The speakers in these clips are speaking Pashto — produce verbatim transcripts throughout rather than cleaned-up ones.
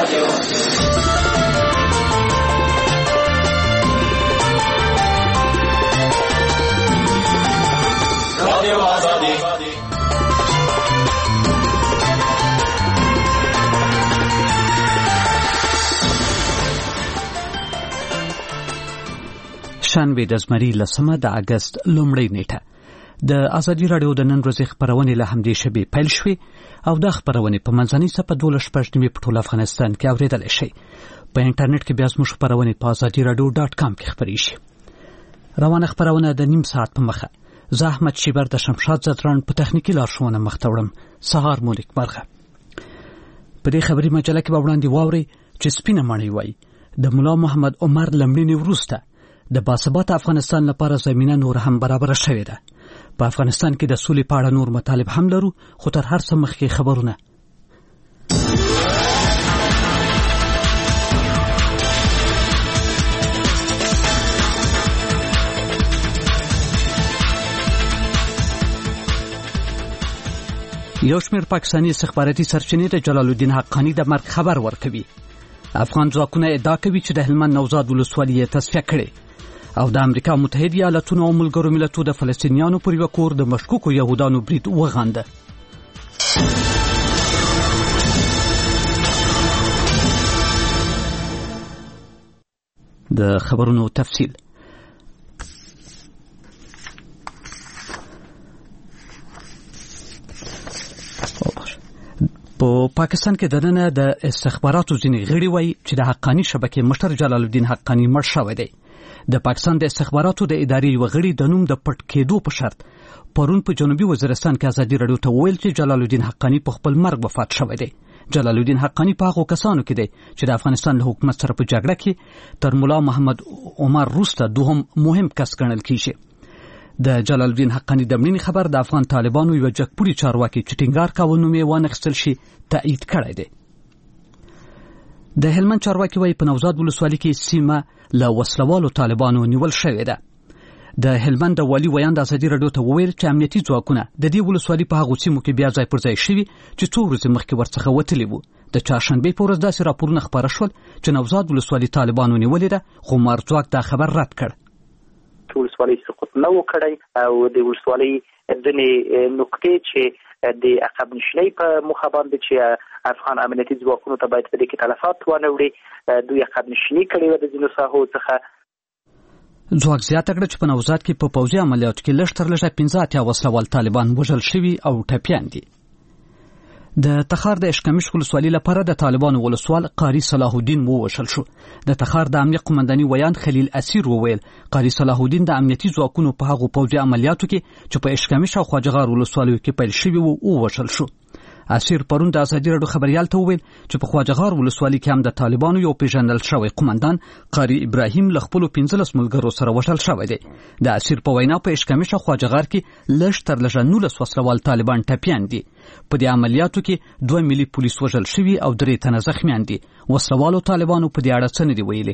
شنبه د زمري لسمه د اگست لومړۍ نیټه د ازادي راډیو د نن ورځې خبرونه له همدې شبي پیل شوې او د خبرونه په منځنۍ صفحه دولس شپږ نیمه په ټول افغانستان کې اوریدل شي. په انټرنیټ کې بیا زموږ خبرونه په ازادي راډیو ډاټ کام کې خبري شي. روانه خبرونه د نیم ساعت په مخه زه احمد شیبر د شمشاد زتران په تخنیکی لارښوونه مخته وړم. سهار مو نیک مرغه. په دې خبري مجله کې به وړاندې واوري چې سپینه ماڼۍ وای د مولا محمد عمر لمړینې وروسته د باثباته افغانستان لپاره زمينه نور هم برابر شوې ده. په افغانستان کې د سولې په اړه نور مطالب هم لرو، خو تر هر څه مخکې خبرونه. یو شمېر پاکستاني استخباراتي سرچینې د جلال الدین حقانی د مرګ خبر ورکوي. افغان ځواکونه ادعا کوي چې د هلمند نوزاد ولسوالۍ یې تصفیه کړې او د امریکا متحده ایالاتونو او ملګرو ملتونو د فلسطینیانو پر یو کور د مشکوکو يهودانو برید وغانده. د خبرونو تفصیل. په پاکستان کې د نن د استخباراتو ځینې غړي وایي چې د حقانی شبکې مشر جلال الدین حقانی مړ شوی دی. د پاکستان د استخباراتو د ادارې یو غړي د نوم د پټ کېدو په شرط پرون په جنوبي وزیرستان کې ازادي راډیو ته ویل چې جلال الدین حقانی په خپل مرګ وفات شوی دی. جلال الدین حقانی په هغو کسانو کې دی چې د افغانستان له حکومت سره په جګړه کې تر مولا محمد عمر وروسته دوهم مهم کس ګڼل کیږي. د جلال الدین حقانی د مړینې خبر د افغان طالبانو یو جګپوري چارواکي چې ټینګار کاوه نوم یې وانخیستل شي تایید کړی دی. د هلمند چارواکي وایي په نوزاد ولسوالۍ کې سیمه له وسلوالو طالبانو نیول شوې ده. د هلمند د والي ویان د ازادي راډیو ته وویل چې امنیتي ځواکونه د دې ولسوالۍ په هغو سیمو کې بیا ځای پر ځای شوي چې څو ورځې مخکې ورڅخه وتلي وو. د چهارشنبې په ورځ داسې راپورونه خپاره شول چې نوزاد ولسوالۍ طالبانو نیولې ده، خو مارځواک دا خبر رد کړ. ولسوالۍ سقوط نه وکړي او د ولسوالۍ ځینې نقطې چې د عقب نشینۍ په مخه باندې چې افغان امنیتي ځواکونو ته باید په دې کې تلفات ونه وړي، دوی عقب نشیني کړې وه د ځینو ساحو څخه. ځواک زیاته کړه چې په نوزاد کې په پوځي عملیاتو کې لږ تر لږه پنځه اتیا وسلوال طالبان وژل شوي او ټپیان دي. د تخار د اشکمش ولسوالۍ لپاره د طالبانو ولسوال قاری صلاح الدین ووژل شو. د تخار د امنیت قومنداني ویان خلیل اسیر وویل قاری صلاح الدین د امنیتي ځواکونو په هغو پوځي عملیاتو کې چې په اشکمش او خواجهغار ولسوالیو کې پیل شوي وو ووژل شو. اسیر پرون د ازادي راډیو خبريال ته وویل چې په خواجهغار ولسوالۍ کې هم د طالبانو یو پیژندل شوی قومندان قاری ابراهیم له خپلو پنځلس ملګرو سره وژل شوی دی. د اسیر په وینا په اشکمش او خواجهغار کې لږ تر لږه نولس وسلوال طالبان ټپیان دي. په دې عملیاتو کې دوه ملي پولیس وژل شوي او درې تنه زخمیان دي. وسلوالو طالبانو په دې اړه څه نه دي ویلي.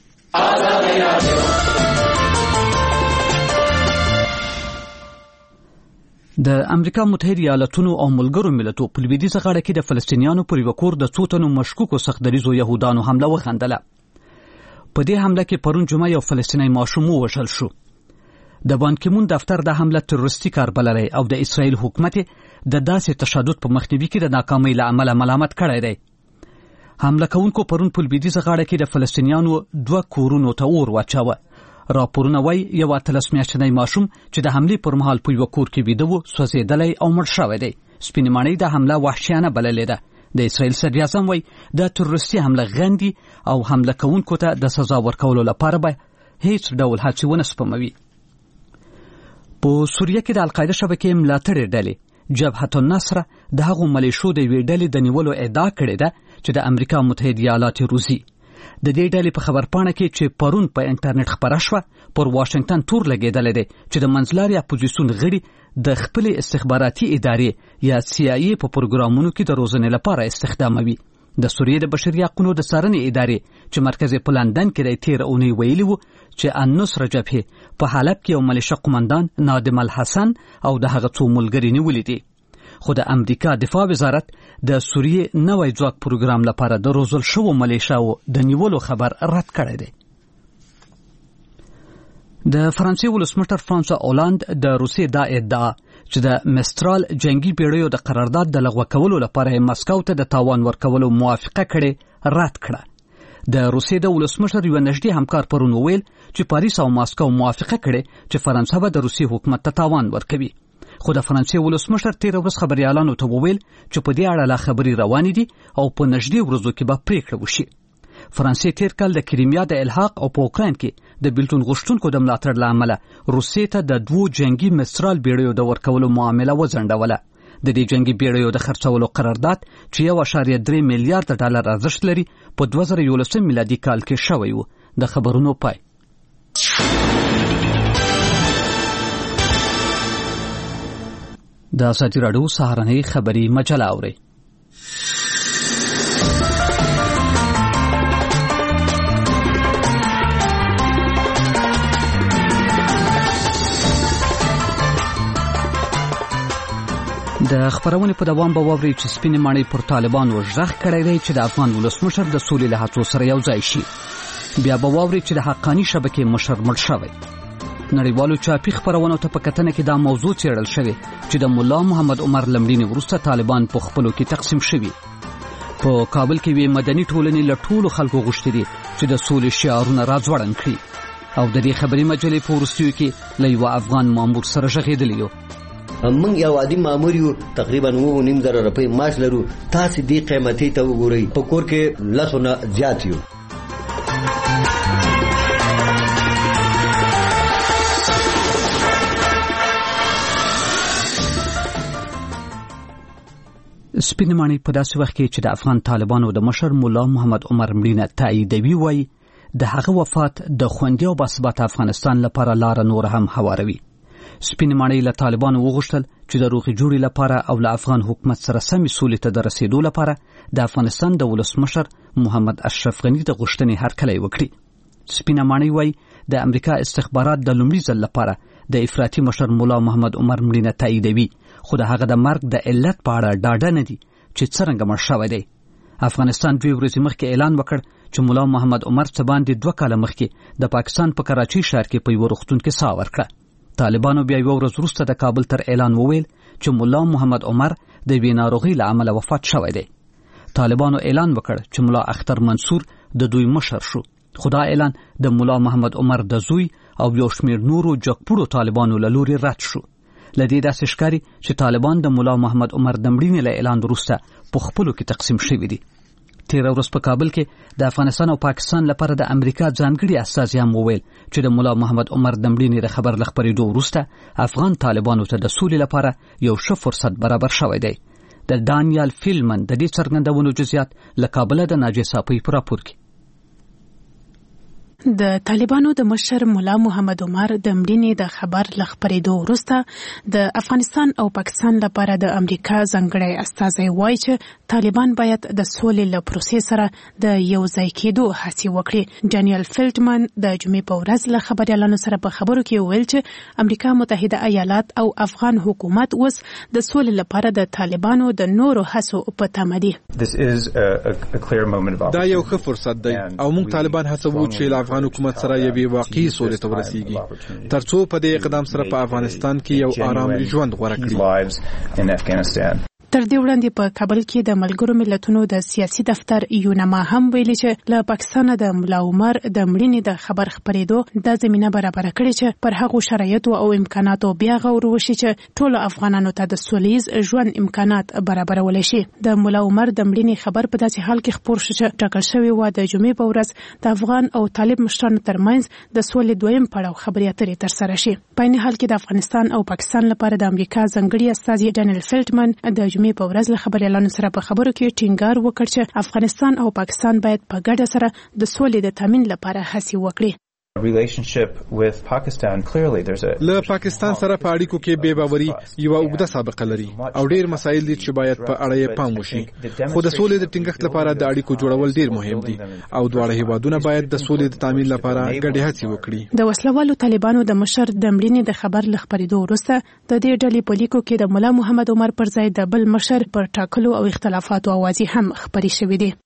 د امریکا متحده ایالاتونو او ملګرو ملتونو په لویدیځه غاړه کې د فلسطینیانو پر یو کور د څو تنو مشکوکو سختدریزو يهودانو حمله وغندله. په دې حمله کې پرون جمعه یو فلسطینی ماشوم وژل شو. د بان کی مون دفتر د حمله تروریستي کار بللی او د اسرائیل حکومت د داسې تشدد په مخنیوي کې د ناکامۍ له امله ملامت کړی دی. حمله کوونکو پرون په لویدیځه غاړه کې د فلسطینیانو دوه کورونو ته اور واچاوه. راپورونه وایي یو اتلس میاشتنی ماشوم چې د حملې پر مهال په یو کور کې ویده و سوځېدلی او مړ شوی دی. سپینې ماڼۍ د حمله وحشیانه بللې ده. د اسرائیل صدر اعظم وایي د تروریستي حمله غندي او حمله کوونکو ته د سزا ورکولو لپاره به هیڅ ډول هڅې ونه سپموي. په سوریه کې د القاعده شبکې ملاتړې ډلې جبهة النصر د هغو ملیشو د یوې ډلې د نیولو ادعا کړې ده چې د امریکا متحده ایالات روزي. د دې ډلې په خبرپاڼه کې چې پرون په انټرنیټ خبره شوه پر واشنگټن تور لګېدلی دی چې د منځلارې اپوزیسیون غړي د خپلې استخباراتي ادارې یا سی آی ای په پروګرامونو کې د روزنې لپاره استخداموي. د سوریې د بشري حقوقو د څارنې ادارې چې مرکز یې په لندن کې دی تېره اونۍ ویلي وو چې النصر جبهې په حلب کې یو ملیشه قومندان نادم الحسن او د هغه څو ملګري نیولي دي. خو د امریکا دفاع وزارت د سوریه نوې ځواک پروګرام لپاره د روزل شوو ملیشاو د نیولو خبر رد کړی دی. د فرانسې ولسمشر فرانسوا اولاند د روسیې دا ادعا چې د مسترال جنگي پیړیو د قرارداد د لغوه کولو لپاره مسکو ته د تاوان ورکولو موافقه کړې رد کړه. د روسیې د ولسمشر یو نږدې همکار پرون وویل چې پاریس او ماسکو موافقه کړې چې فرانسه به د روسیې حکومت ته تاوان ورکوي. خو د فرانسې ولسمشر تیر ورځ خبريالانو ته وویل چې په دې اړه لا خبري روانې دي او په نږدې ورځو کې به پریکړه وشي. فرانسې تیر کال د کریمیا د الحاق او په اوکراین کې د بیلتون غوښتونکو د ملاتړ لامل روسیې ته د دوو جنگي مسترال بیړیو د ورکولو معامله وځنډوله. د دې جنگي بیړیو د خرڅولو قرارداد چې یو اشاریه درې میلیارډ ډالر ارزښت لري په دوه زره یولسم میلادي کال کې شوی و. د خبرونو پای. د ازادي راډیو سهارنۍ خبری مجله اوري. د خبرونې په دوام به واوري چې سپینې ماڼۍ پر طالبانو ژغ کړی دی چې د افغان ولسمشر د سولې له هڅو سره یو ځای شي. بیا به واوري چې د حقاني شبکې مشر مړ شوی. نړیوالو چاپي خبرونو ته په کتنه کې دا موضوع څېړل شوی چې د مولا محمد عمر لمړینې وروسته طالبان په خپلو کې تقسیم شوي. په کابل کې وی مدني ټولنې له ټولو خلکو غوښتي دي چې د سولې شعارونه راځوړند کړي او د دې خبري مجلې په وروستیو کې له یو افغان مامور سره ژغېدلی یو. موږ یو عادي مامور یو، تقریبا اوه نیم زره روپۍ معاش لرو. تاسو دې قیمتي ته وګورئ، په کور کې لسونه زیات یو. سپینې ماڼۍ په داسې وخت کې چې د افغان طالبانو د مشر مولا محمد عمر مړینه تاییدوي وایي د هغه وفات د خوندي او باثباته افغانستان لپاره لاره نور هم هواروي. سپینې ماڼۍ له طالبانو وغوښتل چې د روغې جوړې لپاره او له افغان حکومت سره سمې سولې ته د رسېدو لپاره د افغانستان د ولسمشر محمد اشرف غني د غوښتنې هرکلی وکړي. سپینه ماڼۍ وایي د امریکا استخبارات د لومړي ځل لپاره د افراطي مشر مولا محمد عمر مړینه تاییدوي، خو د هغه د مرګ د علت په اړه ډاډه نه دي چې څرنګه مړ شوی دی. افغانستان دوی ورځې مخکې اعلان وکړ چې مولا محمد عمر څه باندې دوه کاله مخکې د پاکستان په کراچۍ ښار کې په یوه روغتون کې ساه ورکړه. طالبانو بیا یوه ورځ وروسته د کابل تر اعلان وویل چې مولا محمد عمر د یوې ناروغۍ له امله وفات شوی دی. طالبانو اعلان وکړ چې مولا اختر منصور د دوی مشر شو، خو دا اعلان د مولا محمد عمر د زوی او یو شمېر نورو جګپوړو طالبانو له لوري رد شو. له دې داسې ښکاري چې طالبان د مولا محمد عمر د مړینې له اعلان وروسته په خپلو کې تقسیم شوي دي. تېره ورځ په کابل کې د افغانستان او پاکستان لپاره د امریکا ځانګړي استازي هم وویل چې د مولا محمد عمر د مړینې د خبر له خپرېدو وروسته افغان طالبانو ته د سولې لپاره یو ښه فرصت برابر شوی دی. د دانیال فیلمن د دې څرګندونو جزئیات له کابله د ناجیه صافۍ په راپور کې. د طالبانو د مشر مولا محمد عمر د مړینې د خبر له خپرېدو وروسته د افغانستان او پاکستان لپاره د امریکا ځانګړی استازی وایي چې طالبان باید د سولې له پروسې سره د یو ځای کېدو هڅې وکړي. ډانیل فیلټمن د جمعې په ورځ له خبریالانو سره په خبرو کې وویل چې امریکا متحده ایالات او افغان حکومت اوس د سولې لپاره د طالبانو د نورو هڅو په تمه دي. دا یو ښه فرصت دی او موږ طالبان هڅوو چې افغان حکومت سره یوې واقعي سولې ته ورسیږي ترڅو په دې اقدام سره په افغانستان کې یو آرام ژوند غوره کړي. تر دې وړاندې په کابل کې د ملګرو ملتونو د سیاسي دفتر یونما هم ویلي چې له پاکستان د مولا عمر د مړینې د خبر خپرېدو د زمينه برابر کړي چې پر هغو شرایطو او امکاناتو بیا غور وشي چې ټول افغانانو ته د سولېز ژوند امکانات برابرول شي. د مولا عمر د مړینې خبر په داسې حال کې خپور شو چې ټاکل شوی و د جمعې په ورځ د افغان او طالب مشرانو ترمنځ د سولې دویم پړاو خبرې اترې ترسره شي. په عین حال کې د افغانستان او پاکستان لپاره د امریکا ځانګړي استازي ډانیل فیلټمن د جمعې په ورځ له خبريالانو سره په خبرو کې ټینګار وکړ چې افغانستان او پاکستان باید په ګډه سره د سولې د تامین لپاره هڅې وکړي. relationship with Pakistan clearly there's a له پاکستان سره په اړیکو کې بې باوري یو اوږده سابقه لري او ډیر مسایل دي چې باید په اړه یې پام وشي خو د سولې د ټینګښت لپاره د اړیکو جوړول ډیر مهم دي او دواړه هیوادونه باید د سولې د تامین لپاره ګډې هڅې وکړي. د وسلوالو طالبانو د مشر د مړینې د خبر لخبرېدو وروسته د دې ډلې په لیکو کې د مولا محمد عمر پر ځای د بل مشر پر ټاکلو او اختلافاتو اوازې هم خبرې شوې دي.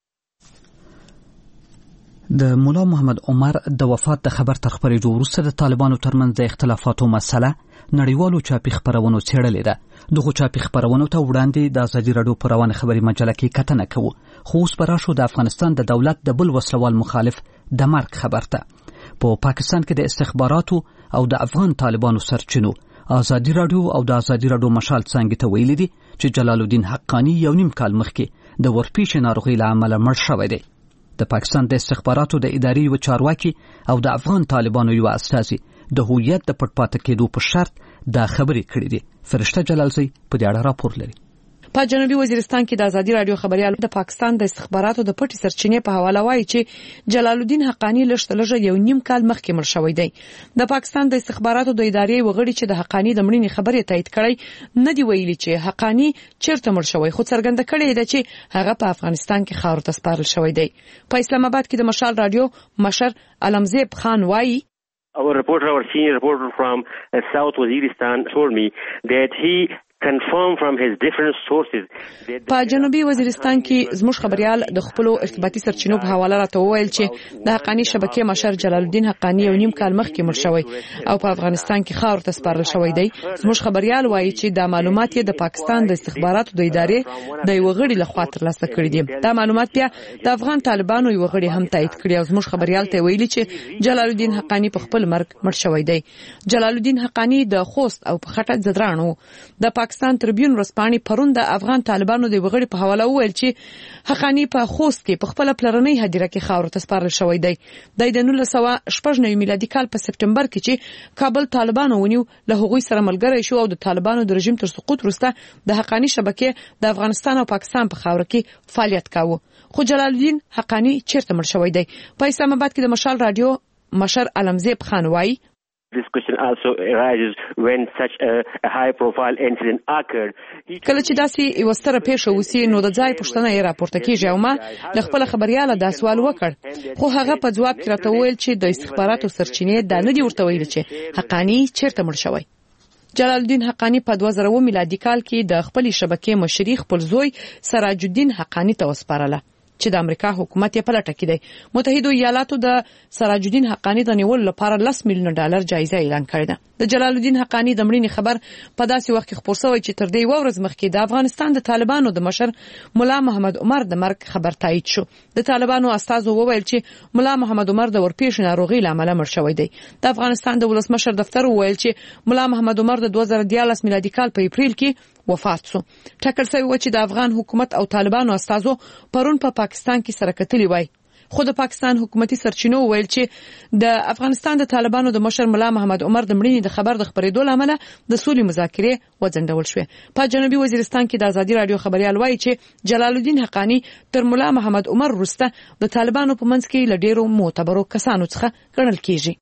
د مولا محمد عمر د وفات د خبر تر خبرېدو وروسته د طالبانو ترمنځ د اختلافاتو مسله نړیوالو چاپي خبرونو څېړلې ده. دغه چاپي خبرونو ته وړاندې د ازادي راډیو په روانه خبري مجله کې کتنه کوو، خو اوس به راشو د افغانستان د دولت د بل وسلوال مخالف د مرګ خبر ته. په پاکستان کې د استخباراتو او د افغان طالبانو سرچینو ازادي راډیو او د ازادي راډیو مشال څنګه ته ویلي دي چې جلال الدین حقانی یو نیم کال مخکې د ورپېښې ناروغۍ له امله مړ شوی دی. د پاکستان د استخباراتو د ادارې یو چارواکي او د افغان طالبانو یو استازي د هویت د پټ پاتې کېدو په شرط دا خبرې کړې دي. فرشته جلالزی په دې اړه راپور لري. په جنوبي وزیرستان کې د ازادي راډیو خبريال د پاکستان د استخباراتو د پټي سرچینې په حواله وایي چې جلال الدین حقانی لږ لږ یو نیم کال مخکې مړ شوی دی. د پاکستان د استخباراتو د ادارې وغړي چې د حقانی د مړینې خبرې تایید کړي نه دی ویلي چې حقانی چیرته مړ شوی، خو څرګنده کړي ده چې هغه په افغانستان کې خاور ته سپارل شوی دی. په اسلام آباد کې د مشال راډیو مشر علمزیب خان وایي Our reporter, our senior reporter from uh, South Waziristan told me that he confirmed from his different sources. په جنوبي وزیرستان کې زموږ خبريال د خپل ارتباطي سرچینو په حواله راته وویل چې د حقانی شبکې مشر جلال الدین حقانی یو نیم کال مخکې مړ شوی او په افغانستان کې خاور ته سپارل شوی دی. زموږ خبريال وایي چې دا معلومات یې د پاکستان د استخباراتو د ادارې د یو غړي لخوا ترلاسه کړي دي. دا معلومات بیا د افغان طالبانو یو غړي هم تایید کړي او زموږ خبريال ته ویلي چې جلال الدین حقانی په خپل مرګ مړ شوی دی. جلال الدین حقانی د خوست او په خټک زدرانو د پاکستان تربیون ورسپانې پرون د افغان طالبانو د وغړي په حواله وویل چې حقانی په خوست کې په خپل پلرنۍ هدیره کې خاور ته سپارل شوی دی. د نولس سوه شپږ نوي میلادي کال په سپټمبر کې چې کابل طالبانو ونیو له هغوی سره ملګری شو او د طالبانو د رژیم تر سقوط وروسته د حقانی شبکې د افغانستان او پاکستان په خاور کې فعالیت کاوه. خو جلال الدین حقانی چیرته مړ شوی دی؟ په اسلام آباد کې د مشال راډیو مشر علمزیب خان وایي This question also arises when such a, a high profile incident occurred. کله چې داسې یو ستره پیښه وسی نو د ځای پوښتنه یې راپورته کیږي او ما د خپل خبرياله دا سوال وکړ، خو هغه په جواب کې راته وویل چې د استخباراتو سرچینې دا نه دی ورته ویلي چې حقانی چیرته مړ شوی. جلال الدین حقانی په دوه زره اووه میلادي کال کې د خپل شبکې مشري خپل زوی سراج الدین حقانی ته وسپارله چې د امریکا حکومت یې په لټه کې دی. متحده ایالاتو د سراج الدین حقانی د نیولو لپاره لس میلیون ډالر جایزه اعلان کړې ده. د جلال الدین حقانی د مړینې خبر په داسې وخت کې خپور شوی چې تر دې ورځ مخکې د افغانستان د طالبانو د مشر مولا محمد عمر د مرګ خبر تایید شو. د طالبانو استازو وویل چې مولا محمد عمر د ورپېښې ناروغۍ له امله مړ شوی دی. د افغانستان د ولسمشر دفتر وویل چې مولا محمد عمر د دوه زره دیارلس میلادي کال په اپریل کې وفات شو. ټاکل شوی و چې د افغان حکومت او طالبانو استازو پرون په پا پاکستان کې سره کتلي وای. خو د پاکستان حکومتي سرچینو ویل چې د افغانستان د طالبانو د مشر مولا محمد عمر د مړینې د خبر د خبرېدو لامل د سولې مذاکرې وځنډول شوې. په جنوبي وزیرستان کې د ازادي راډیو خبريال وایي چې جلال الدین حقانی تر مولا محمد عمر وروسته د طالبانو په منځ کې له ډېرو معتبرو کسانو څخه ګڼل کیږي.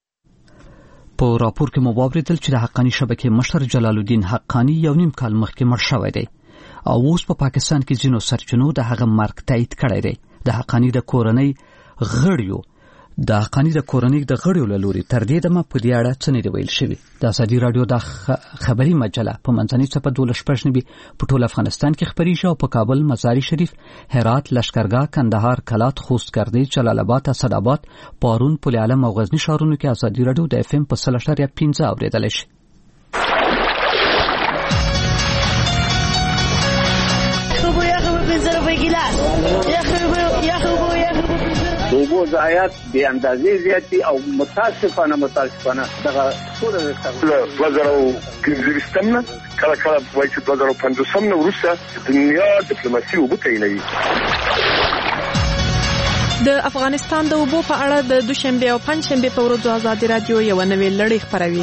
په راپور کې مو واوریدل چې د حقانی شبکې مشر جلال الدین حقانی یو نیم کال مخکې مړ شوی دی او اوس په پا پاکستان کې ځینو سرچینو د هغه مرګ تایید کړی دی. د حقانی د کورنۍ غړیو د حقانی د کورنۍ د غړیو له لوري تر دې دمه په دې اړه څه نه دی ویل شوی. د ازادي راډیو د خبري مجله په منځنۍ څپه دولس شپږ نوي په ټول افغانستان کې خبريږي او په کابل، مزار شریف، هرات، لشکرګاه، کندهار، کلات، خوست، ګردیز، جلال آباد، اسداباد، پارون، پل علم او غزنی ښارونو کې ازادي راډیو د اف ام په سل اشاریه پنځه اوریدل شي. اوبو ضایعات بې اندازې زیات دي او متاسفانه متاسفانه دغه ټوله دوه زره پنځویشتم نه کله کله وایي چې دوه زره پنځوسم نه وروسته دنیا ډیپلوماسي اوبو تعینوي. د افغانستان د اوبو په اړه د دوشنبه او پنځشنبه په ورځو ازادي راډیو یو نوې لړۍ خپروي.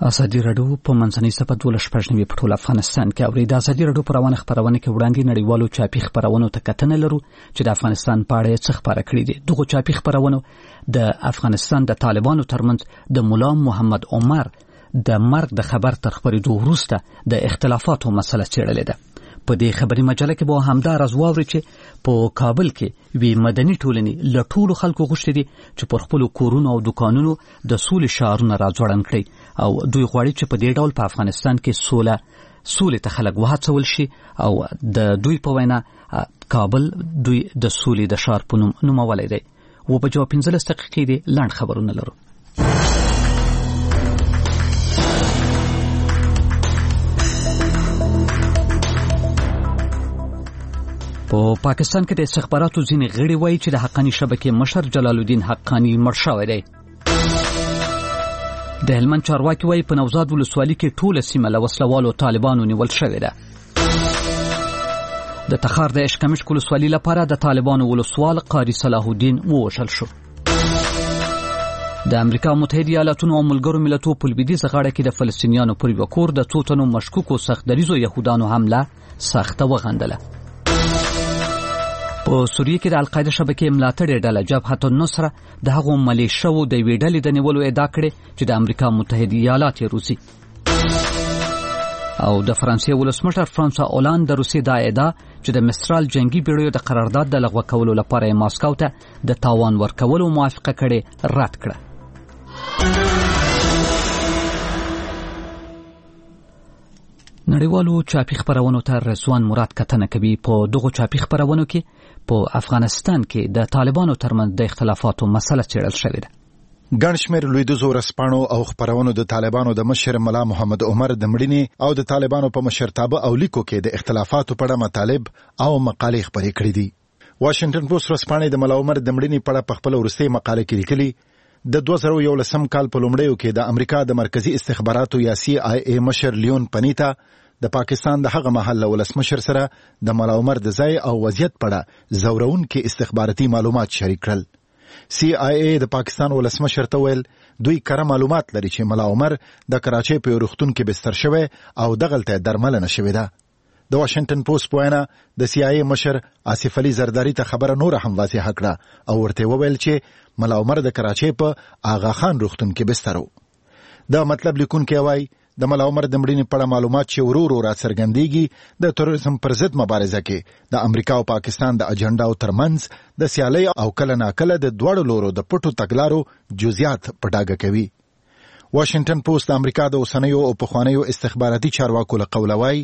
ازادي رادیو په منځنۍ صفه دولس پښنوي په ټول افغانستان کې اوري. د ازادي رادیو پروانه خبرونه کې وړاندې نړیوالو چاپی خبرونو ته کتنه لرو چې د افغانستان په اړه څه خبره کړې دي. دغه چاپی خبرونه د افغانستان د طالبانو ترمنځ د مولا محمد عمر د مرګ د خبر تر خبرېدو وروسته د اختلافاتو مسله څېړلې ده. په دې خبري مجله کې به همدا راز واوري چې په کابل کې وی مدني ټولنې له ټولو خلکو غوښتي دي چې پر خپل کورونو او دکانونو د سولې شعارونه راځوړند کړي او دوی غواړي چې په دې ډول په افغانستان کې سوله سولې ته خلک وهڅول شي او د دوی په وینا کابل دوی د سولې د شعار په نوم نومولی دی. و په جواب پنځلس دقیقې دي لاند خبرونه لرو. په پاکستان کې د استخباراتو ځینې غړي وایي چې د حقانی شبکې مشر جلال الدین حقانی مړ شوی دی. د هلمند چارواکي وایي په نوزاد ولسوالۍ کې ټوله سیمه له وسلوالو طالبانو نیول شوې ده. د تخار د اشکمش ولسوالۍ لپاره د طالبانو ولسوال قاری صلاح الدین ووژل شو. د امریکا متحده ایالاتونو او ملګرو ملتونو په لویدیځ غاړه کې د فلسطینیانو پر یو کور د څو تنو مشکوکو سختدریزو یهودانو حمله سخته وغندله. په سوریه کې د القاعده شبکې ملاتړې ډله جبهة النصره د هغو ملیشو د یوې ډلې د نیولو ادعا کړې چې د امریکا متحده ایالات یې روزي. او د فرانسې ولسمشر فرانسوا اولان د روسیې دا ادعا چې د مسترال جنگي بیړیو د قرارداد د لغوه کولو لپاره یې ماسکو ته د تاوان ورکولو موافقه کړې رد کړه. نړیوالو چاپی خبرونو ته رضوان مراد کتنه کوي. په دغه چاپی خبرونو کې په افغانستان کې د طالبانو ترمنځ د اختلافاتو مسله څېړل شوې ده. ګڼ شمېر لویدیځو ورځپاڼو او خبرونو د طالبانو د مشر ملا محمد عمر د مړینې او د طالبانو په مشرتابه او لیکو کې د اختلافاتو په اړه مطالب او مقالې خپرې کړې دي. واشنگټن پوسټ ورځپاڼې د ملا عمر د مړینې په اړه په خپل وروستۍ مقاله کې لیکلي د دوه زره یولسم کال په لومړیو کې د امریکا د مرکزی استخباراتو یا سی آی ای مشر لیون پنیتا د پاکستان د هغه محل ولسمشر سره د ملا عمر د ځای او وضعیت په اړه زورون کې استخباراتي معلومات شریک کړل. سی آی ای د پاکستان ولسمشر ته ویل دوی کره معلومات لري چې ملا عمر د کراچۍ په روغتون کې بستر شوی او دغلته درملنه شوې ده. د واشنگټن پوسټ په وینا د سی آی ای مشر آصف علي زرداری ته خبره نور هم واضحه کړه او ورته وویل چې ملا عمر د کراچۍ په آغا خان روغتون کې بستر و. دا مطلب لیکونکی وایي د ملا عمر د مړینې په اړه معلومات چې ورو ورو راڅرګندېږي د تروریزم پر ضد مبارزه کې د امریکا او پاکستان د اجنډاو ترمنځ د سیالۍ او کله ناکله د دواړو لورو د پټو تګلارو جزئیات په ډاګه کوي. واشنگټن پوسټ د امریکا د اوسنیو او پخوانیو استخباراتي چارواکو له قوله وایي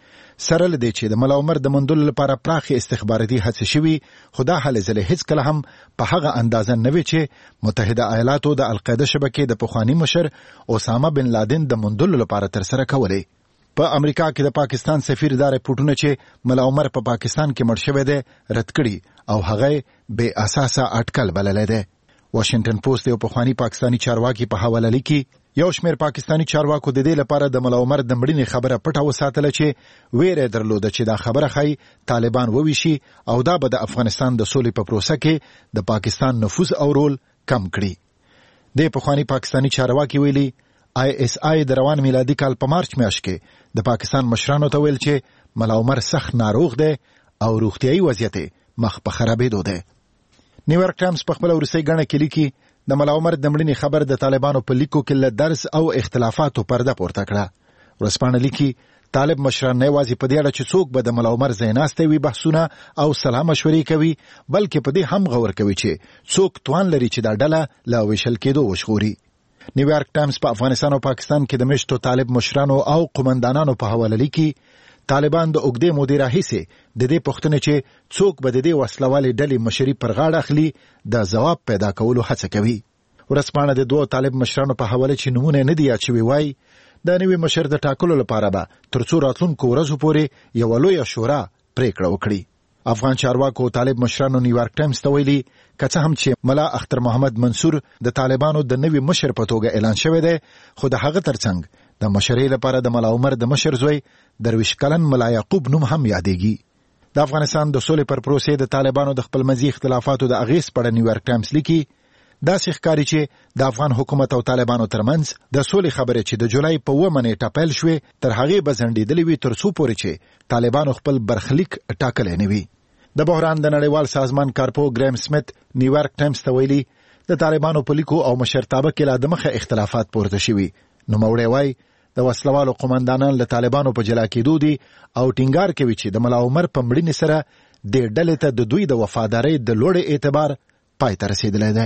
سره لدی چې د ملا عمر د موندلو لپاره پراخې استخباراتي هڅې شوي خو دا هلې ځلې هیڅکله هم په هغه اندازه نه وي چې متحده ایالاتو د القاعده شبکې د پخواني مشر اسامه بن لادن د موندلو لپاره ترسره کولی. په امریکا کې د پاکستان سفیر دا رپورټونه چې ملا عمر په پا پاکستان کې مړ شوی دی رد کړي او هغه بې اساسه اټکل بللی دی. واشنگټن پوسټ یو پخواني پاکستاني چارواکي په حواله لیکي یو شمېر پاکستاني چارواکو د دې لپاره د ملا عمر د مړینې خبره پټه وساتله چې ویره درلوده چې دا خبره ښایي طالبان وویشي او دا به د افغانستان د سولې په پروسه کې د پاکستان نفوذ او رول کم کړي. د پخواني پاکستاني چارواکي ویلي آی اس آی د روان میلادي کال په مارچ میاشت کې د پاکستان مشرانو ته ویل چې ملا عمر سخت ناروغ دی او روغتیایي وضعیت مخ په خرابېدو دی. نیویارک ټایمز په خپل وروستۍ ګڼه کې لیکي د ملا عمر د مړینې خبر د طالبانو په لیکو کې له درس او اختلافاتو پرده پورته کړه. ورځپاڼه لیکي طالب مشران نه یوازې په دې اړه چې څوک به د ملا عمر ځای ناستی وي بحثونه او سلا مشورې کوي بلکې په دې هم غور کوي چې څوک توان لري چې دا ډله له ویشل کېدو وژغوري. نیویارک ټایمز په افغانستان او پاکستان کې د مشتو طالب مشرانو او قومندانانو په حواله لیکي طالبان د اوږدې مودې راهیسې د دې پوښتنې چې څوک به د دې وسلوالې ډلې مشري پر غاړه اخلي د ځواب پیدا کولو هڅه کوي. ورځپاڼه د دوه طالب مشرانو په حواله چې نمونه نه دي یاد شوي وایي د نوي مشر د ټاکلو لپاره به تر څو راتلونکو ورځو پورې یوه لویه شورا پریکړه وکړي. افغان چارواکو طالب مشرانو نیویارک ټایمز ته ویلي که څه هم چې ملا اختر محمد منصور د طالبانو د نوي مشر په توګه اعلان شوی دی خو د هغه ترڅنګ د مشرۍ لپاره د ملا عمر د مشر زوی درویش کلن ملا یعقوب نوم هم یادېږي. د افغانستان د سولې پر پروسې د طالبانو د خپلمنځي اختلافاتو د اغېز په اړه نیویارک ټایمز لیکي دا ښکاري چې د افغان حکومت او طالبانو ترمنځ د سولې خبرې چې د جولای په اوومه نیټه پیل شوې تر هغې به ځنډېدلې وي تر څو پورې چې طالبانو خپل برخلیک ټاکلی نه وي. د بحران د نړیوال سازمان کارپو ګریم سمیت نیویارک ټایمز ته ویلي د طالبانو په لیکو او مشرتابه کې لا د مخه اختلافات پورته شوي. نوموړی وایي د وسلوالو قومندانان له طالبانو په جلا کېدو دي او ټینګار کوي چې د ملا عمر په مړینې سره د ډلې ته د دوی د وفادارۍ د لوړ اعتبار پای ته رسېدلی دی.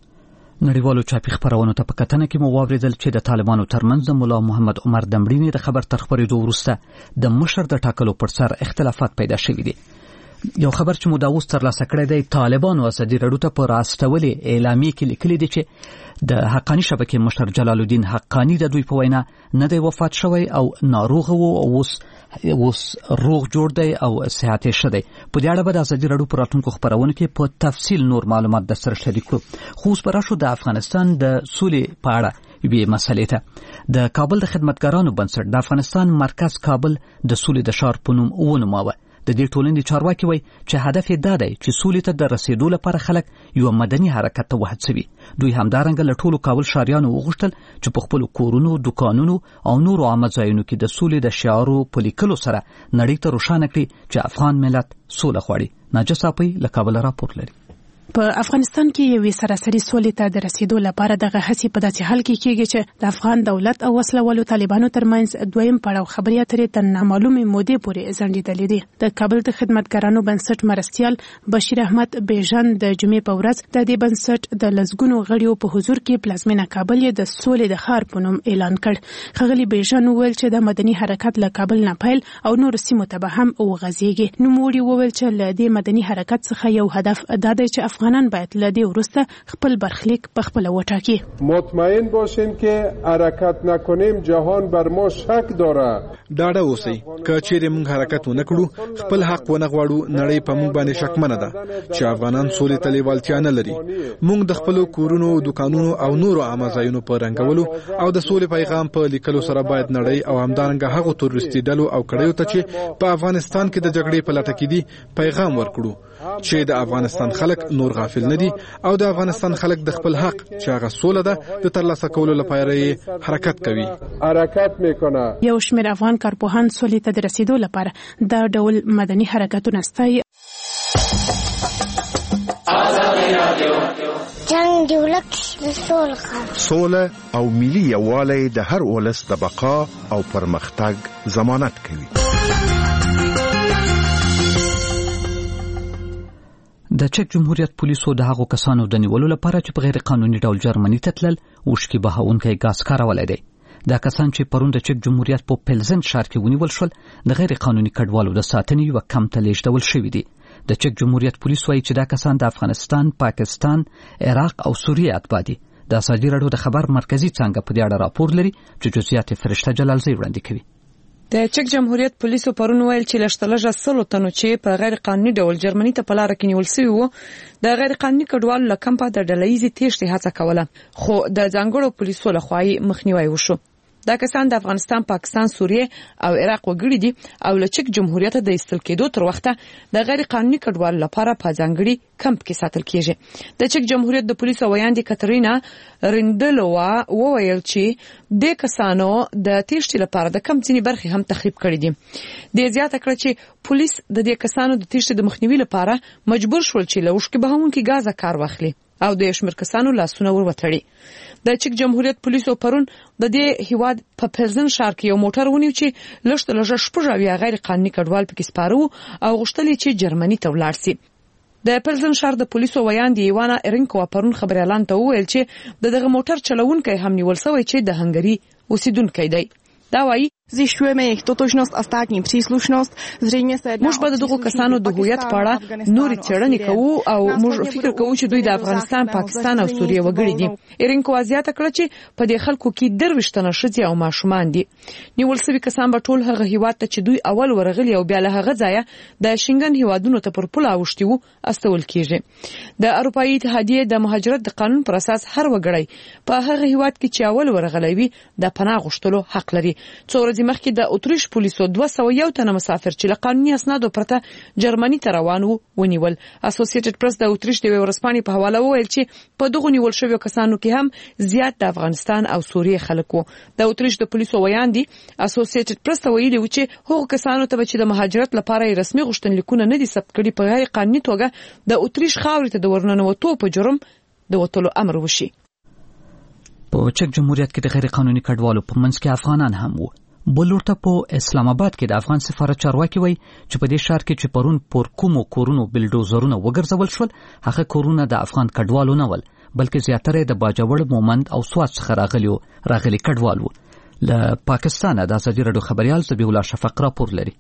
نړیوالو چاپي خبرونو ته په کتنه کې مو واورېدل چې د طالبانو ترمنځ د ملا محمد عمر د مړینې د خبر تر خپرېدو وروسته د مشر د ټاکلو پر سر اختلافات پیدا شوي دي. یو خبر چې مو دا اوس ترلاسه کړی دی، طالبانو ازادي راډیو ته په راستولې اعلامیې کې لیکلي دي چې د حقانی شبکې مشر جلال الدین حقانی د دوی په وینا نه دی وفات شوی او ناروغ وو او اوس اوس روغ جوړ دی او صحت یې ښه دی. په دې اړه به د ازادي راډیو په راتلونکو خپرونو کې په تفصیل نور معلومات درسره شریک کړو. خو اوس به راشو د افغانستان د سولې په اړه یوې مسلې ته. د کابل د خدمتګارانو بنسټ د افغانستان مرکز کابل د سولې د ښار په نوم ونوماوه. د دې ټولنې چارواکي وایي چې هدف یې دا دی چې سولې ته د رسیدو لپاره خلک یو مدني حرکت ته وهڅوي. دوی همدارنګه له ټولو کابل ښاریانو وغوښتل چې په خپلو کورونو، دوکانونو او نورو عامه ځایونو کې د سولې د شعارو په لیکلو سره نړۍ ته روښانه کړي چې افغان ملت سوله غواړي. ناجس اپی له کابل راپور لري. په افغانستان کې یوې سراسري سولې ته د رسیدو لپاره دغه هڅې په داسې حال کې کېږي چې د افغان دولت او وسلوالو طالبانو ترمنځ دویم پړاو خبرې اترې تر نامعلومې مودې پورې ځنډېدلې دي. د کابل د خدمتګارانو بنسټ مرستیال بشیر احمد بیژن د جمعې په ورځ د دې بنسټ د لسګونو غړیو په حضور کې پلازمینه کابل یې د سولې د ښار په نوم اعلان کړ. ښاغلي بیژن وویل چې د مدني حرکت له کابل نه پیل او نورو سیمو ته به هم وغځېږي. نوموړي وویل چې له دې مدني حرکت څخه یو هدف دا دی چې افغانان باید له دې وروسته خپل برخلیک په خپله وټاکي. مطمئن باشین که حرکت نکنیم جهان بر ما شک داره. ډاډه اوسئ که چیرې موږ حرکت ونه کړو، خپل حق ونه غواړو، نړۍ په موږ باندې شکمنه ده چې افغانان سولې ته لیوالتیا نه لري. موږ د خپلو کورونو، دوکانونو او نورو عامه ځایونو په رنګولو او د سولې پیغام په لیکلو سره باید نړۍ او همدارنګه هغو تروریستي ډلو او کړیو ته چې په افغانستان کې د جګړې په لټه کې دي پیغام ورکړو چې د افغانستان خلک نور غافل نه دي او د افغانستان خلک د خپل حق چې هغه سوله ده د ترلاسه کولو لپاره یې حرکت کوي. حرکت میکنه. یو شمېر افغان کارپوهان سولې ته د رسیدو لپاره دا ډول مدني حرکتونه ستایي. جنگ دی ولک د سولې سوله او ملي یووالی د هر ولس د بقا او پرمختګ ضمانت کوي. د چک جمهوریت پولیسو د هغو کسانو د نیولو لپاره چې په غیر قانوني ډول جرمني ته تلل اوښکې بهونکی ګاز کارولی دی. دا کسان چې پرون د چک جمهوریت په پلزن ښار کې ونیول شول د غیر قانوني کډوالو د ساتنې یوه کمپ ته لیږدول شوي دي. د چک جمهوریت پولیس وایي چې دا کسان د افغانستان، پاکستان، عراق او سوریې اتباع دي. د ازادي راډیو د خبر مرکزي څانګه په دې اړه راپور لري چې جزئیات یې فرشته جلالزی وړاندې کوي. د چک جمهوریت پولیسو پرون ویل چې لږترلږه سلو تنو چې په غیر قانوني ډول جرمني ته په لاره کې نیول شوي وو د غیر قانوني کډوالو له کمپه د ډلهییزې تېښتې هڅه کوله، خو د ځانګړو پولیسو لخوا یې مخنیوی وشو. دا کسان د افغانستان، پاکستان، سوریې او عراق وګړي دي او له چک جمهوریت د ایستل کېدو تر وخته د غیر قانوني کډوالو لپاره په ځانګړي کمپ کې ساتل کېږي. د چک جمهوریت د پولیسو ویاندې کاترینا رندلووا وویل چې د کسانو د تېښتې لپاره د کمپ ځینې برخې هم تخریب کړي دي. د زیاته کړه چې پولیس د دې کسانو د تېښتې د مخنیوي لپاره مجبور شول چې له اوښکې بهونکي ګازه کار واخلي او د شمېر کسانو لاسونه ور وتړي. د چک جمهوریت پولیسو پرون د دې هیواد په پلزن ښار کې یو موټر ونیو چې لږترلږه شپږ اویا غیر قانوني کډوال پکې سپاره وو او غوښتل یې چې جرمني ته ولاړ سي. د پلزن ښار د پولیسو ویاندې ایوانا ارینکو پرون خبریالانو ته وویل چې د دغه موټر چلوونکی هم نیول شوی چې د هنګري اوسیدونکی دی. دا وایي Zjišťujeme jejich totožnost a státní příslušnost. Zřejmě se jedná موږ به دغه کسانو د هویت په اړه نورې څېړنې کوو او موږ فکر کوو چې دوی د افغانستان، پاکستان او سوریې وګړي دي. ایرینکو زیاته کړه چې په دې خلکو کې درویشت تنه ښځې او ماشومان دي. نیول شوي کسان به ټول هغه هیواد ته چې دوی اول ورغلي او بیا له هغه ځایه د شینګن هیوادونو ته پر پوله اوښتي وو استول کېږي. د اروپایي اتحادیې د مهاجرت د قانون پر اساس هر وګړی په هغه هیواد کې چې اول ورغلی وي د پناه غوښتلو حق لري. څو ورځې ورځې مخکې د اتریش پولیسو دوه سوه یو تنه مسافر چې له قانوني اسنادو پرته جرمني ته روان وو ونیول. اسوسییټډ پریس د اتریش د ورسپانې په حواله وویل چې په دغه نیول شویو کسانو کې هم زیات د افغانستان او سوریې خلک وو. د اتریش د پولیسو ویاندي اسوسییټډ پریس ته ویلي و چې هغه کسانو ته چې د مهاجرت لپاره رسمي غوښتنلیکونه نه دي ثبت کړي په غیر قانوني توګه د اتریش خاورې ته د ورننوتو په جرم د وټلو امر وشي. په چک جمهوریت کې د غیر قانوني کډوالو په منځ کې افغانان هم وو. بلورته په اسلام آباد کې د افغان سفارت چارواکي وایي چې په دې ښار کې چې پرون پر کومو کورونو بلډوزرونه وګرځول شول هغه کورونه د افغان کډوالو نه ول بلکې زیاتره د باجوړ مومند او سوات څخه راغلي راغلي کډوال وو. له پاکستانه د ازادي رادیو خبريال ذبیح الله شفق راپور لري.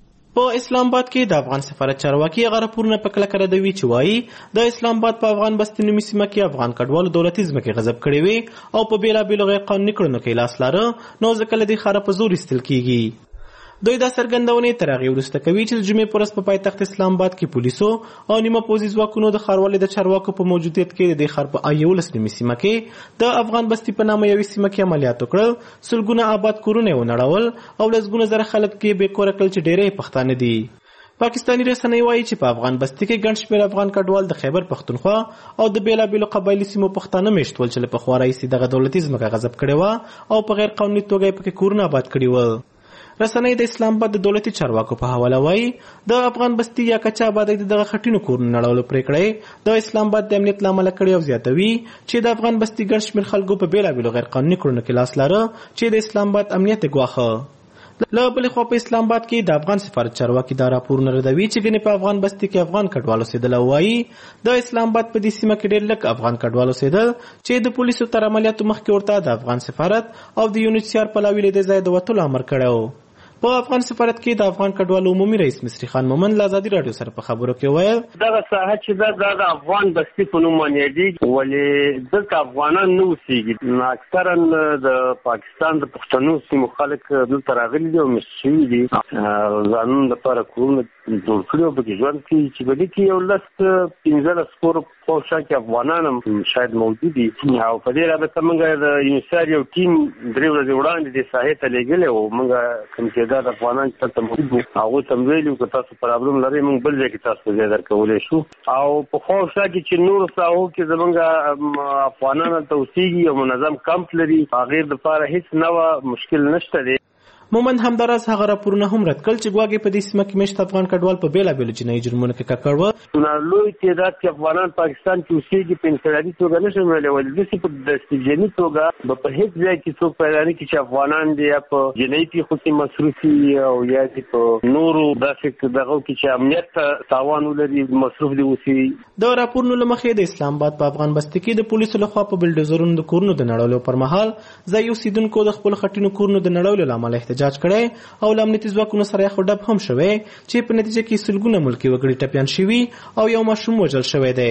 په اسلام آباد کې د افغان سفارت چارواکي هغه راپورونه په کله کله دوي چې وایي د اسلام آباد په افغان بستي نومي سیمه کې افغان کډوالو دولتي ځمکې غصب کړې وي او په بیلابیلو غیر قانوني کړنو کې لاس لاره نو ځکه له دې ښاره په زور ایستل کیږي. دوی دا څرګندونې تر هغې وروسته کوي چې د جمعې په ورځ په پایتخت اسلام آباد کې پولیسو او نیمه پوځي ځواکونو د ښاروالۍ د چارواکو په موجودیت کې د دې ښار په یولس نومي سیمه کې د افغان بستي په نامه یوې سیمه کې عملیات وکړل. سلګونه آباد کورونه یې ونړول او لسګونه زره خلک کې بې کوره کړل چې ډېری پښتانه دي. پاکستاني رسنۍ وایي چې په افغان بستي کې ګڼ شمېر افغان کډوال د خیبر پښتونخوا او د بیلابیلو قبایلي سیمو پښتانه میشت ول چې له پخوا راهیسې دغه دولتي ځمکه غصب کړې وه او په غیر قانوني توګه یې پکې کورونه آباد کړي ول. رسنۍ د اسلام آباد د دولتي چارواکو په حواله وایي د افغان بستي یا کچا آبادۍ د دغه خټینو کورونو نړولو پرېکړې د اسلام آباد د امنیت له امله کړې او زیاتوي چې د افغان بستي ګڼ شمېر خلکو په بیلابیلو غیر قانوني کړنو کې لاس لاره چې د اسلام آباد امنیت یې ګواښه. له بلې خوا په اسلام آباد کې د افغان سفارت چارواکي دا راپورونه ردوي چې ګنې په افغان بستي کې افغان کډوال اوسېدل او وایي د اسلام آباد په دې سیمه کې ډېر لږ افغان کډوال اوسېدل چې د پولیسو تر عملیاتو مخکې ورته د افغان سفارت او د یو ان ایچ سی آر پلاوي له دې ځایه د وتلو امر کړی و. په افغان سفارت کې د افغان کډوالو عمومي رئیس مصری خان مومند له ازادي راډیو سره په خبرو کې ویل دغه ساحه چې دا د افغان بستي په نوم باندې ولې دلته افغانان نه اوسېږي. اکثرا د پاکستان د پښتنو سیمو خلک دلته راغلي دي او مېشت شوي دي ځانونو لپاره کورونه جوړ کړي او پکې ژوند کوي چې په دې کې یو لس پنځلس کور په شا کې افغانان هم شاید موجود دي او په دې رابطه موږ د یو ان ایچ سی آر یو ټیم درې ورځې وړاندې دې ساحې ته لېږلی او موږ کوم چې دا د افغانان چې دلته موجود وو هغوی ته هم ویلي وو که تاسو پرابلم لرئ موږ بل ځای کې تاسو ته ځای درکولی شو. او په خوا او شا کې چې نورو ساحو کې زموږ افغانان هلته اوسېږي او منظم کمپ لري هغې دپاره هېڅ نوع مشکل نشته دی. مومند همداراز هغه راپورونه هم رد کړل چې ګواکې په دې سیمه کې میشت افغان کډوال په بیلابیلو جنایي جرمونو کې ککړ وو. لوی تعداد کې افغانان پاکستان کې اوسېږي په انفرادي توګه نشم ویلی ولې داسې په دستجني توګه به په هېڅ ځای کې څوک پیدا نه کړي چې افغانان دي یا په جنایي پیښو کې مصروف وي او یا دې په نورو داسې دغو کې چې امنیت ته تاوان ولري مصروف دي اوسي. د راپورونو له مخې د اسلام آباد په افغان بستي کې د پولیسو لخوا په بلډوزرونو د کورونو د نړولو پر مهال ځایي اوسېدونکو د خپلو خټینو کورونو د نړولو له امله احتجاج کړی او له امنیتي ځواکونو سره یې خو ډب هم شوی چې په نتیجه کې سلګونه ملکي وګړي ټپیان شوي او یو ماشوم وژل شوی دی.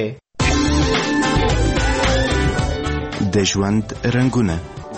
د ژوند رنګونه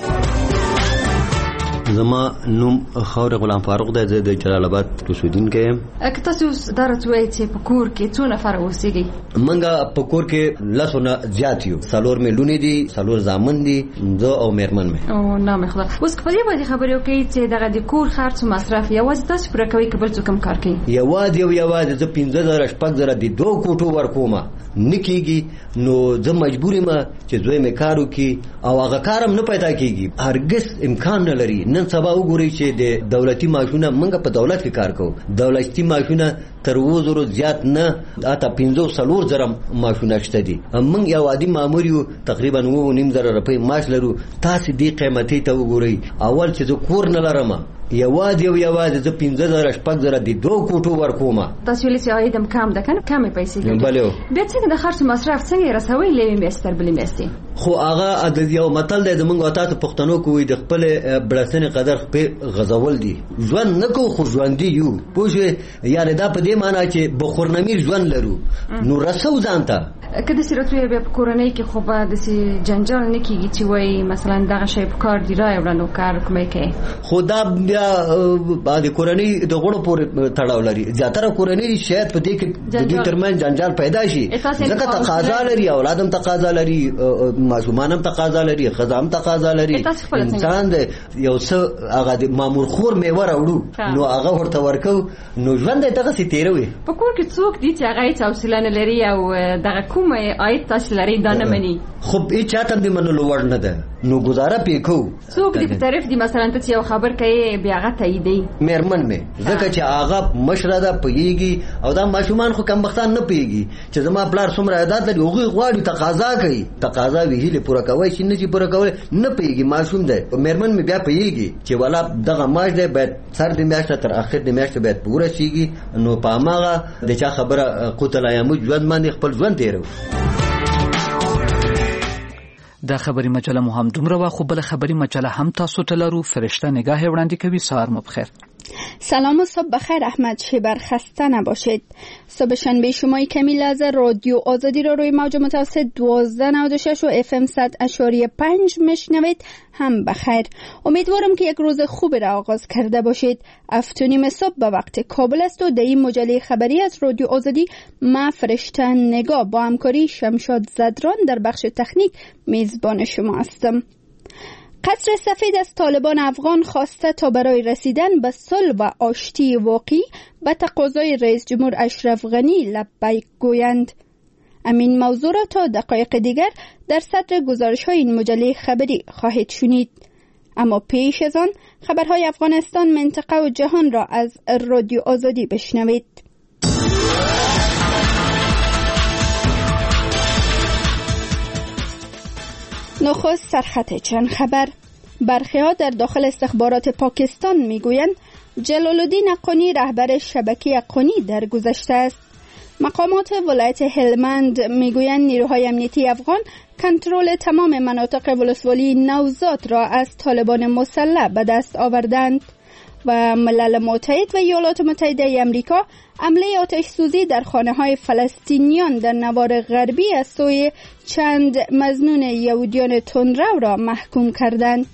زما نوم خاور غلام فاروق دی، زه د جلال آباد اوسیدونکی یم. که تاسو دا راته ووایئ چې په کور کې څو نفره اوسېږئ؟ موږ په کور کې لسو نه زیات یو، څلور مې لوڼې دي، څلور زامن دي، زه او مېرمن مې. او نام خدای. اوس که په دې باندې خبرې وکړئ چې دغه د کور خرڅ او مصرف یوازې تاسو پوره کوئ که بل څوک هم کار کوي؟ یوازې او یوازې زه پنځه زره شپږ زره د دوو کوټو ورکوم نه کېږي، نو زه مجبور یم چې زوی مې کار وکړي او هغه کار هم نه پیدا کېږي، هرګز امکان نه لري. نن سبا وګورئ چې د دولتي معاشونه موږ په دولت کې کار کوو، دولتي معاشونه تر اووه زرو زیات نه حتی پنځه څلور زره معاشونه شته دي. موږ یو عادي مامور یو، تقریبا اووه نیم زره روپۍ معاش لرو. تاسې دې قیمتۍ ته وګورئ، اول چې زه کور نه لرم یوازې او یوازې زه پنځه زره شپږ زره د دوو کوټو ورکوم. تاسو ویلي چې عاید هم کم ده که نه؟ کمې پیسې ګټي. بلې بیا څنګه د خرڅ مصرف څنګه یې رسوئ له یوې میاشتې تر بلې میاشتې؟ خو هغه د یو متل دی زموږ او تاسو پښتنو کې وایي د خپلې بړستنې قدر خپې غځول دي. ژوند نه کوو خو ژوندي یو، پوه شوې؟ یعنې دا په دې معنا چې بخورنمي ژوند لرو نو رسو ځان ته. که داسې راته ووایې بیا په کورنۍ کې خو به داسې جنجال نه کېږي چې وایي مثلا دغه شی په کار دي رایوړه نو کار کومی کوي؟ خو دا بیا د کورنۍ د غړو پورې تړاو لري. زیاتره کورنۍ شاید په دې کې د دوی ترمنځ جنجال پیدا شي ځکه تقاضا لري، اولاد هم تقاضا لري، ماشومان هم تقاضا لري، ښځه هم تقاضا لري. انسان د یو څه هغه د مامور خور میوه راوړو نو هغه ورته ورکو نو ژوند یې دغسې تېروي. په کور کې څوک دي چې هغه هېڅ حوصله نه لري او دغه کوم عاید تاسو لرئ دا نه مني؟ خو هېچ چا ته هم د منلو وړ نه ده نو ګزاره پې کوو. څوک دي په طرف دي مثلا ته چې یو خبر کوي بیا هغه تاییدوي؟ مېرمن مې ځکه چې هغه مشره ده پوهېږي او دا ماشومان خو کمبختان نه پوهېږي چې زما پلار څومره عایدات لري. هغوی غواړي تقاضا کوي، تقاضا وي هیلې پوره کوی شي نه شي پوره کولی نه پوهېږي ماشوم دی. مېرمن مې بیا پوهېږي چې والا دغه معاش دی باید سر د میاشته تر اخر د میاشته باید په ورسېږي نو په هماغه د چا خبره قوت الایامو ژوند باندې خپل ژوند تېروي. دا خبری مجله مو هم دومره و. خو بل خبری مجله هم تاسو ته لرو. فرشته نگاه وړاندې کوي. سهار مو بخیر. سلام و صبح بخیر. احمد شیبر خسته نباشید. صبح شنبه شمای کمی لحظه رادیو آزادی را روی موج متوسط دوازده نود و شش و اف ام صد اشاریه پنج میشنوید. هم بخیر. امیدوارم که یک روز خوبی را آغاز کرده باشید. هفت و نیم صبح به وقت کابل است و در این مجله خبری از رادیو آزادی ما فرشته نگاه با همکاری شمشاد زدران در بخش تکنیک میزبان شما هستم. قصر سفید از طالبان افغان خواسته تا برای رسیدن به صلح و آشتی واقعی به تقاضای رئیس جمهور اشرف غنی لبیک گویند. امین موضوع را تا دقایق دیگر در صدر گزارش‌های این مجله خبری خواهید شنید. اما پیش از آن خبرهای افغانستان، منطقه و جهان را از رادیو آزادی بشنوید. نخست سرخط چند خبر. برخی‌ها در داخل استخبارات پاکستان میگویند جلال الدین اقانی رهبر شبکه اقانی در گذشته است. مقامات ولایت هلمند میگویند نیروهای امنیتی افغان کنترل تمام مناطق ولسوالی نوزاد را از طالبان مسلح به دست آوردند. و ملل متحد و ایالات متحده آمریکا حمله آتش سوزی در خانه‌های فلسطینیان در نوار غربی از سوی چند مظنون یهودیان تندرو را محکوم کردند.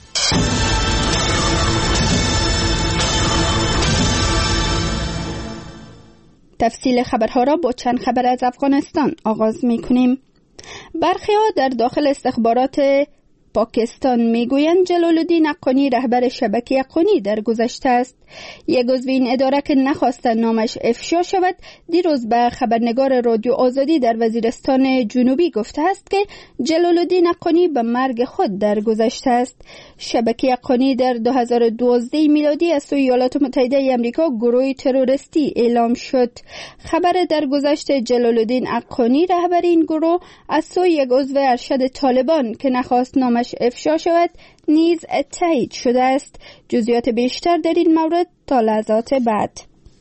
تفصیل خبرها را با چند خبر از افغانستان آغاز می‌کنیم. برخی‌ها در داخل استخبارات پاکستان میگویند جلال الدین اقانی رهبر شبکه اقانی در گذشته است. یک عضو این اداره که نخواستند نامش افشا شود دیروز به خبرنگار رادیو آزادی در وزیرستان جنوبی گفته است که جلال الدین اقانی به مرگ خود درگذشته است. شبکه اقانی در دو هزار و دوازده میلادی از سوی ایالات متحده آمریکا گروه تروریستی اعلام شد. خبر درگذشت جلال الدین اقانی رهبر این گروه از سوی یک عضو ارشد طالبان که نخواست نامش افشا شود نیز تایید شده است. جزئیات بیشتر در این مورد تا لحظات بعد.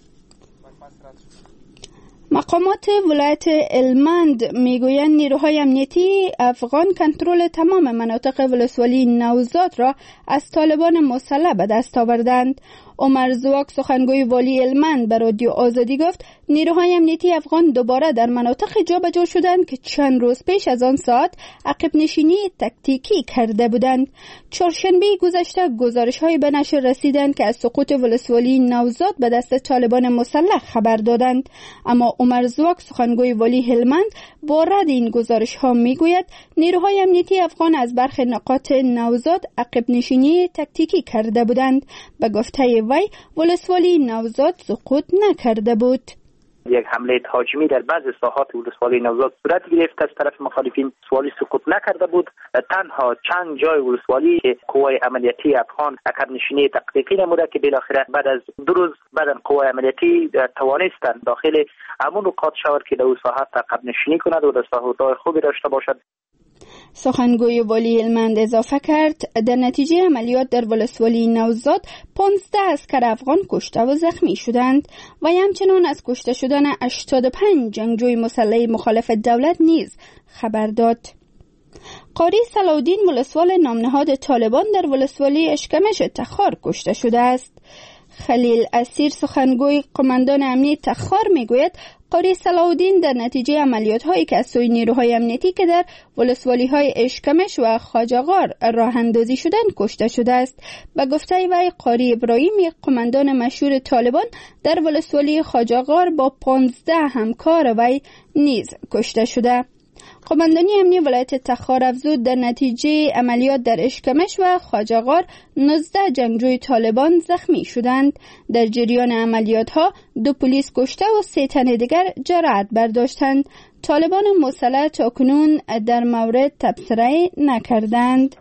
مقامات ولایت هلمند میگویند نیروهای امنیتی افغان کنترل تمام مناطق ولسوالی نوزاد را از طالبان مسلح به دست آوردند. عمر زواک سخنگوی والی هلمند به رادیو آزادی گفت نیروهای امنیتی افغان دوباره در مناطق جابجا شدند که چند روز پیش از آن ساعت عقب نشینی تکتیکی کرده بودند. چهارشنبه گذشته گزارش‌های به نشر رسیدند که از سقوط ولسوالی نوزاد به دست طالبان مسلح خبر دادند. اما عمر زواک سخنگوی والی هلمند با رد این گزارش‌ها میگوید نیروهای امنیتی افغان از برخی نقاط نوزاد عقب نشینی تکتیکی کرده بودند. به گفته وی ولسوالی نوزاد سقوط نکرده بود. یک حمله تهاجمی در بعض ساحات ولسوالی نوزاد صورت گرفت از طرف مخالفین. ولسوالی سقوط نکرده بود. تنها چند جای ولسوالی قوای عملیاتی افغان عقب نشینی تکتیکی نموده که بالاخره بعد از دو روز بعداً قوای عملیاتی توانستند داخل همون نقاط شود که در اون ساحات عقب نشینی کند و دستاوردهای خوبی داشته باشد. سخنگوی والی هلمند اضافه کرد در نتیجه عملیات در ولسوالی نوزاد پانزده عسکر افغان کشته و زخمی شدند و همچنان از کشته شدن هشتاد و پنج جنگجوی مسلح مخالف دولت نیز خبر داد. قاری صلاح الدین ولسوال نامنهاد طالبان در ولسوالی اشکمش تخار کشته شده است. خلیل اسیر سخنگوی قماندان امنی تخار میگوید قاری صلاح الدین در نتیجه عملیات هایی که از سوی نیروهای امنیتی که در ولسوالی های اشکمش و خواجه‌غار راه اندازی شدند کشته شده است. به گفته وی قاری ابراهیم یک قماندان مشهور طالبان در ولسوالی خواجه‌غار با پانزده همکار وی نیز کشته شده. قماندانی امنی ولایت تخار افزود در نتیجه عملیات در اشکمش و خواجه غار نوزده جنگجوی طالبان زخمی شدند. در جریان عملیات ها دو پلیس کشته و سه تن دیگر جراحت برداشتند. طالبان مسلح تاکنون در مورد تبصره نکردند.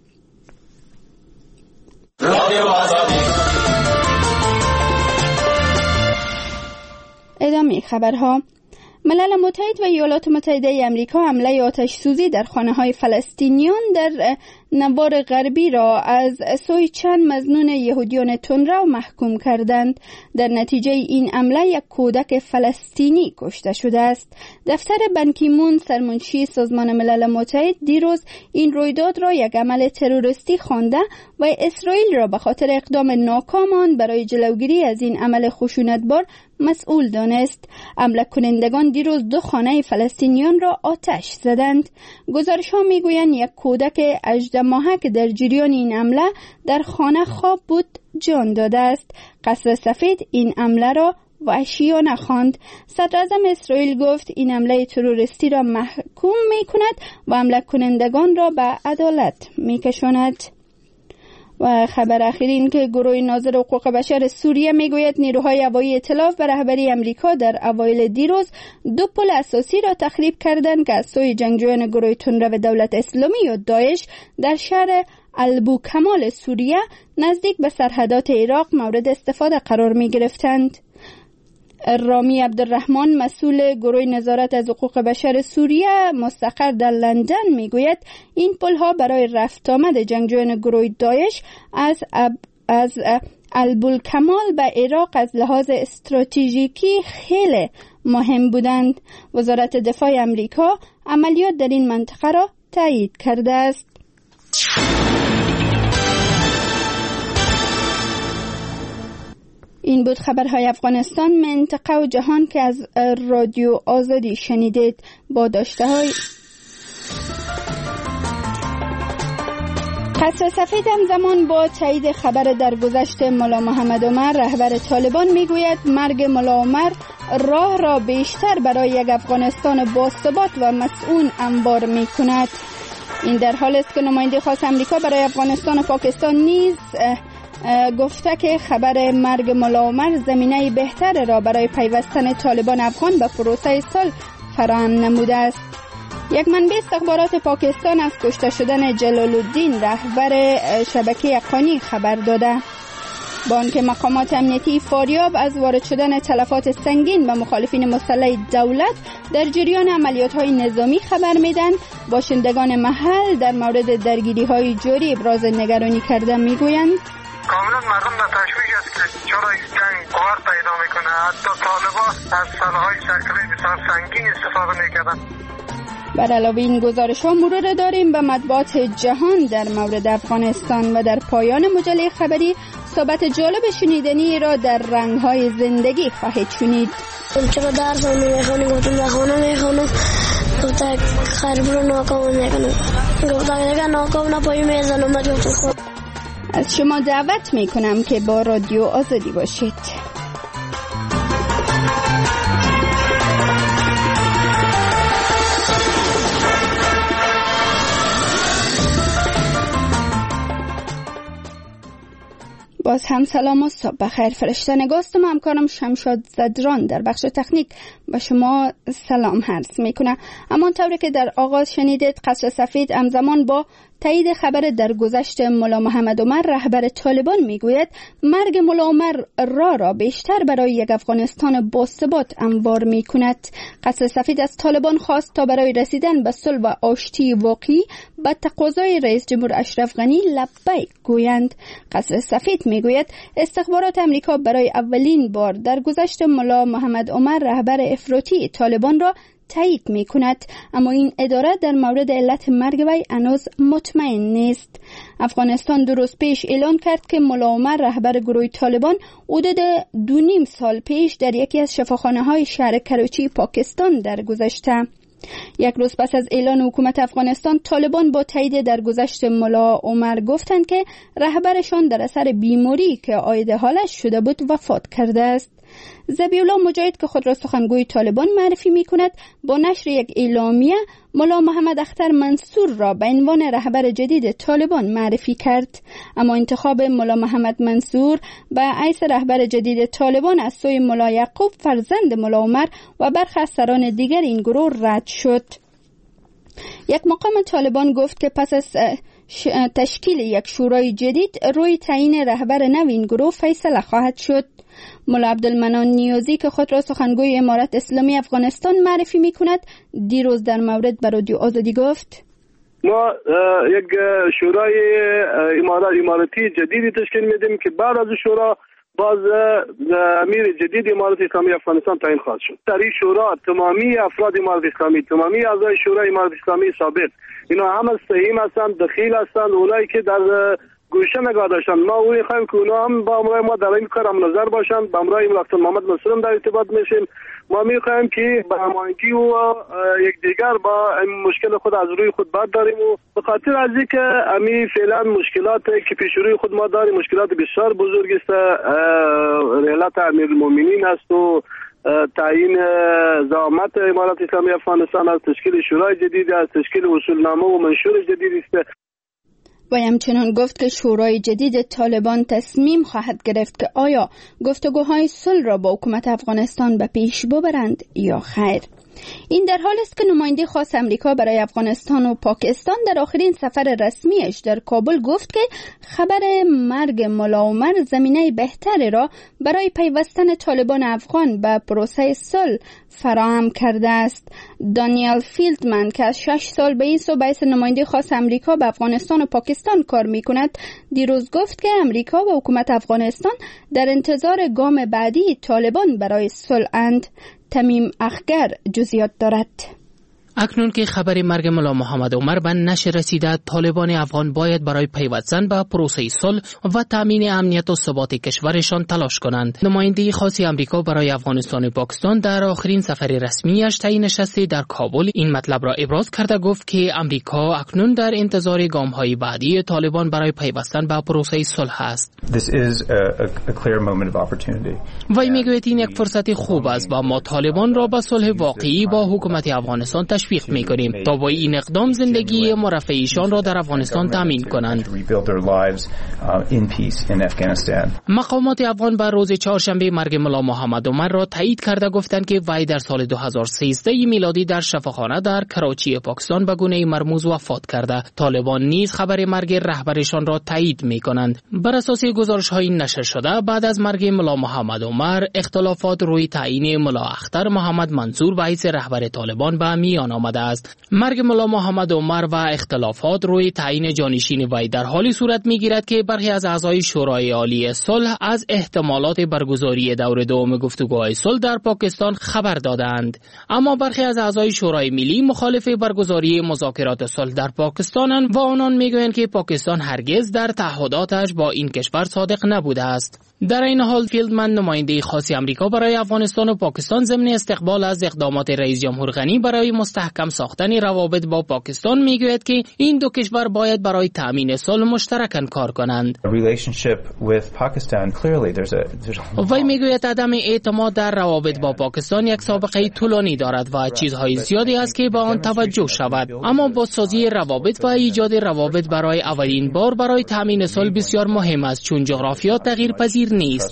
ادامه خبرها. ملل متحد و ایالات متحده آمریکا حمله آتش سوزی در خانه‌های فلسطینیان در نوار غربی را از سوی چند مظنون یهودیان تندرو محکوم کردند. در نتیجه این حمله یک کودک فلسطینی کشته شده است. دفتر بن کی مون سرمنشی سازمان ملل متحد دیروز این رویداد را یک عمل تروریستی خوانده و اسرائیل را به خاطر اقدام ناکام آن برای جلوگیری از این عمل خشونتبار مسئول دانست. حمله کنندگان دیروز دو خانه فلسطینیان را آتش زدند. گزارش‌ها می‌گویند یک کودک هجده ماهه که در جریان این حمله در خانه خواب بود جان داده است. قصر سفید این حمله را وحشیانه خواند. صدر اعظم اسرائیل گفت این حمله تروریستی را محکوم می‌کند و حمله کنندگان را به عدالت می‌کشاند. و خبر اخیر این که گروه ناظر حقوق بشر سوریه میگوید نیروهای هوایی ائتلاف به رهبری امریکا در اوایل دیروز دو پل اساسی را تخریب کردند که از سوی جنگجویان گروه تندرو دولت اسلامی یا داعش در شهر البوکمال سوریه نزدیک به سرحدات عراق مورد استفاده قرار می گرفتند. رامی عبدالرحمن مسئول گروه نظارت از حقوق بشر سوریه مستقر در لندن میگوید این پل‌ها برای رفت آمد جنگجویان گروه داعش از از البوکمال به عراق از لحاظ استراتژیکی خیلی مهم بودند. وزارت دفاع امریکا عملیات در این منطقه را تایید کرده است. این بود خبرهای افغانستان، منطقه و جهان که از رادیو آزادی شنیدید. با داشته های قصر سفید همزمان با تایید خبر درگذشت ملا محمد عمر رهبر طالبان میگوید مرگ ملا عمر راه را بیشتر برای یک افغانستان باثبات و مسئول انبار می کند. این در حال است که نماینده خاص امریکا برای افغانستان و پاکستان نیز گفته که خبر مرگ ملا عمر زمینه بهتر را برای پیوستن طالبان افغان به پروسه صلح فراهم نموده است. یک منبع استخبارات پاکستان از کشته شدن جلال الدین رهبر شبکه حقانی خبر داده. با آنکه مقامات امنیتی فاریاب از وارد شدن تلفات سنگین به مخالفین مسلح دولت در جریان عملیات‌های نظامی خبر میدن، باشندگان محل در مورد درگیری‌های جاری ابراز نگرانی کرده میگویند کاملا مردم در تشویش است که چرا این جنگ قوت پیدا میکنه. حتی طالبان از سلاح‌های شکلی بسیار سنگین استفاده میکردن. بر علاوه این گزارش ها مرور داریم به مطبوعات جهان در مورد افغانستان و در پایان مجله خبری صحبت جالب شنیدنی را در رنگ های زندگی خواهید شنید. چرا درس نمیخونی؟ گفتم بخونه میخونم. گفتم خرب رو ناکام میکنم. گفتم اگر ناکام نپایی میزنم. گفتم از شما دعوت میکنم که با رادیو آزادی باشید. باز هم سلام و صبح بخیر. فرشته نگاستم همکارم شمشاد زدران در بخش تکنیک به شما سلام عرض میکنه. اما طوری که در آغاز شنیدید، قصر سفید همزمان با تایید خبر درگذشت ملا محمد عمر رهبر طالبان میگوید مرگ ملا عمر را را بیشتر برای یک افغانستان باثبات انبار میکند. قصر سفید از طالبان خواست تا برای رسیدن به صلح و آشتی واقعی به تقاضای رئیس جمهور اشرف غنی لبیک گویند. قصر سفید میگوید استخبارات امریکا برای اولین بار درگذشت ملا محمد عمر رهبر افراطی طالبان را تایید می کند، اما این اداره در مورد علت مرگ وی هنوز مطمئن نیست. افغانستان دو روز پیش اعلان کرد که ملا عمر رهبر گروه طالبان حدود دو نیم سال پیش در یکی از شفاخانه های شهر کراچی پاکستان درگذشته. یک روز پس از اعلان حکومت افغانستان، طالبان با تایید درگذشت ملا عمر گفتند که رهبرشان در اثر بیماری که عاید حالش شده بود وفات کرده است. ذبیح الله مجاهد که خود را سخنگوی طالبان معرفی می کند با نشر یک اعلامیه ملا محمد اختر منصور را به عنوان رهبر جدید طالبان معرفی کرد، اما انتخاب ملا محمد منصور به حیث رهبر جدید طالبان از سوی ملا یعقوب فرزند ملا عمر و برخی از سران دیگر این گروه رد شد. یک مقام طالبان گفت که پس از تشکیل یک شورای جدید روی تعیین رهبر نو این گروه فیصله خواهد شد. ملا عبدالمنان نیازی که خود را سخنگوی امارت اسلامی افغانستان معرفی می کند دیروز در مورد به رادیو آزادی گفت: ما یک شورای امارت امارتی جدیدی تشکیل میدیم که بعد از شورا باز امیر جدید امارت اسلامی افغانستان تعیین خواهد شد. در این شورا تمامی افراد امارت اسلامی، تمامی اعضای شورای امارت اسلامی سابق اینا هم سهیم هستند، دخیل هستند، اونایی که در گوشه نگاه داشتن. ما اوی خواهیم که اونا هم با امرای ما در این کار هم نظر باشند. با امرای ملکت محمد منصور در ارتباط میشیم. ما میخواهیم که با هماهنگی و یک دیگر با مشکل خود از روی خود برداریم و به خاطر از اینکه امی فعلا مشکلات که پیش روی خود ما داریم مشکلات بسیار بزرگ است. ریالت امیرالمومنین است و تعیین زعامت امارت اسلامی افغانستان از تشکیل شورای جدید، از تشکیل اصولنامه و منشور جدید است. و همچنان گفت که شورای جدید طالبان تصمیم خواهد گرفت که آیا گفتگوهای صلح را با حکومت افغانستان به پیش ببرند یا خیر. این در حال است که نماینده خاص امریکا برای افغانستان و پاکستان در آخرین سفر رسمیش در کابل گفت که خبر مرگ ملا عمر زمینه بهتری را برای پیوستن طالبان افغان به پروسه صلح فراهم کرده است. دانیل فیلدمن که از شش سال به این سو به حیث نماینده خاص امریکا به افغانستان و پاکستان کار می کند دیروز گفت که امریکا و حکومت افغانستان در انتظار گام بعدی طالبان برای صلح اند. تمیم اخگر جزئیات دارد. اکنون که خبر مرگ ملا محمد عمر به نشر رسیده، طالبان افغان باید برای پیوستن به پروسه صلح و تامین امنیت و ثبات کشورشان تلاش کنند. نماینده خاص آمریکا برای افغانستان و پاکستان در آخرین سفر رسمیش طی نشست در کابل این مطلب را ابراز کرده گفت که آمریکا اکنون در انتظار گام‌های بعدی طالبان برای پیوستن به پروسه صلح است. وی میگوید این یک فرصت خوب است و ما طالبان را به صلح واقعی با حکومت افغانستان تشویق می‌کنیم تا با این اقدام زندگی مرفعیشان را در افغانستان تامین کنند. مقامات افغان بر روز چهارشنبه مرگ ملا محمد عمر را تایید کرده گفتند که وی در سال دو هزار و سیزده میلادی در شفاخانه در کراچی پاکستان به گونه مرموز وفات کرده. طالبان نیز خبر مرگ رهبرشان را تایید می‌کنند. بر اساس گزارش‌های نشر شده بعد از مرگ ملا محمد عمر اختلافات روی تعیین ملا اختر محمد منصور به حیث رهبر طالبان به میان آمده است. مرگ ملا محمد عمر و اختلافات روی تعیین جانشین وی در حالی صورت می‌گیرد که برخی از اعضای شورای عالی صلح از احتمالات برگزاری دور دوم گفتگوهای صلح در پاکستان خبر دادند، اما برخی از اعضای شورای ملی مخالف برگزاری مذاکرات صلح در پاکستانند و آنان میگویند که پاکستان هرگز در تعهداتش با این کشور صادق نبوده است. در این حال فیلدمن نماینده خاص آمریکا برای افغانستان و پاکستان ضمن استقبال از اقدامات رئیس جمهور غنی برای مستحکم ساختن روابط با پاکستان میگوید که این دو کشور باید برای تامین صلح مشترکاً کار کنند. وی میگوید عدم اعتماد در روابط با پاکستان یک سابقه طولانی دارد و چیزهای زیادی است که به آن توجه شود، اما بازسازی روابط و ایجاد روابط برای اولین بار برای تامین صلح بسیار مهم است، چون جغرافیا تغییر پذیر نیست.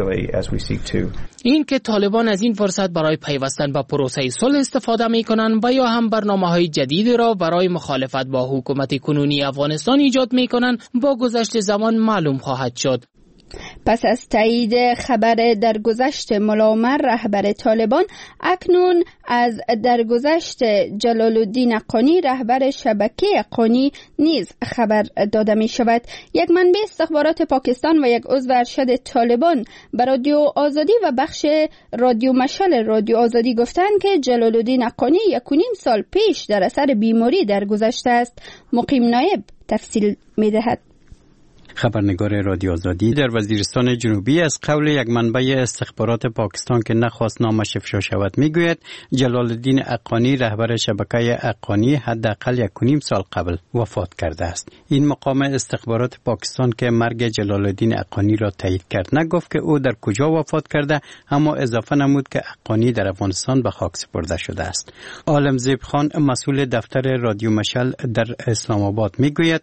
این که طالبان از این فرصت برای پیوستن به پروسه صلح استفاده می‌کنند و یا هم برنامه‌های جدید را برای مخالفت با حکومت کنونی افغانستان ایجاد می‌کنند با گذشت زمان معلوم خواهد شد. پس از تایید خبر درگذشت ملا عمر رهبر طالبان، اکنون از درگذشت جلال الدین حقانی رهبر شبکه حقانی نیز خبر داده می شود. یک منبع استخبارات پاکستان و یک عضو ارشد طالبان به رادیو آزادی و بخش رادیو مشعل رادیو آزادی گفتند که جلال الدین حقانی یک و نیم سال پیش در اثر بیماری درگذشته است. مقیم نایب تفصیل می دهد. خبرنگار رادیو آزادی در وزیرستان جنوبی از قول یک منبع استخبارات پاکستان که نخواست نامش افشا شود میگوید جلال الدین اقانی رهبر شبکه اقانی حداقل یک و نیم سال قبل وفات کرده است. این مقام استخبارات پاکستان که مرگ جلال الدین اقانی را تایید کرد نگفت که او در کجا وفات کرده، اما اضافه نمود که اقانی در افغانستان به خاک سپرده شده است. عالمزیب خان مسئول دفتر رادیو مشعل در اسلام آباد میگوید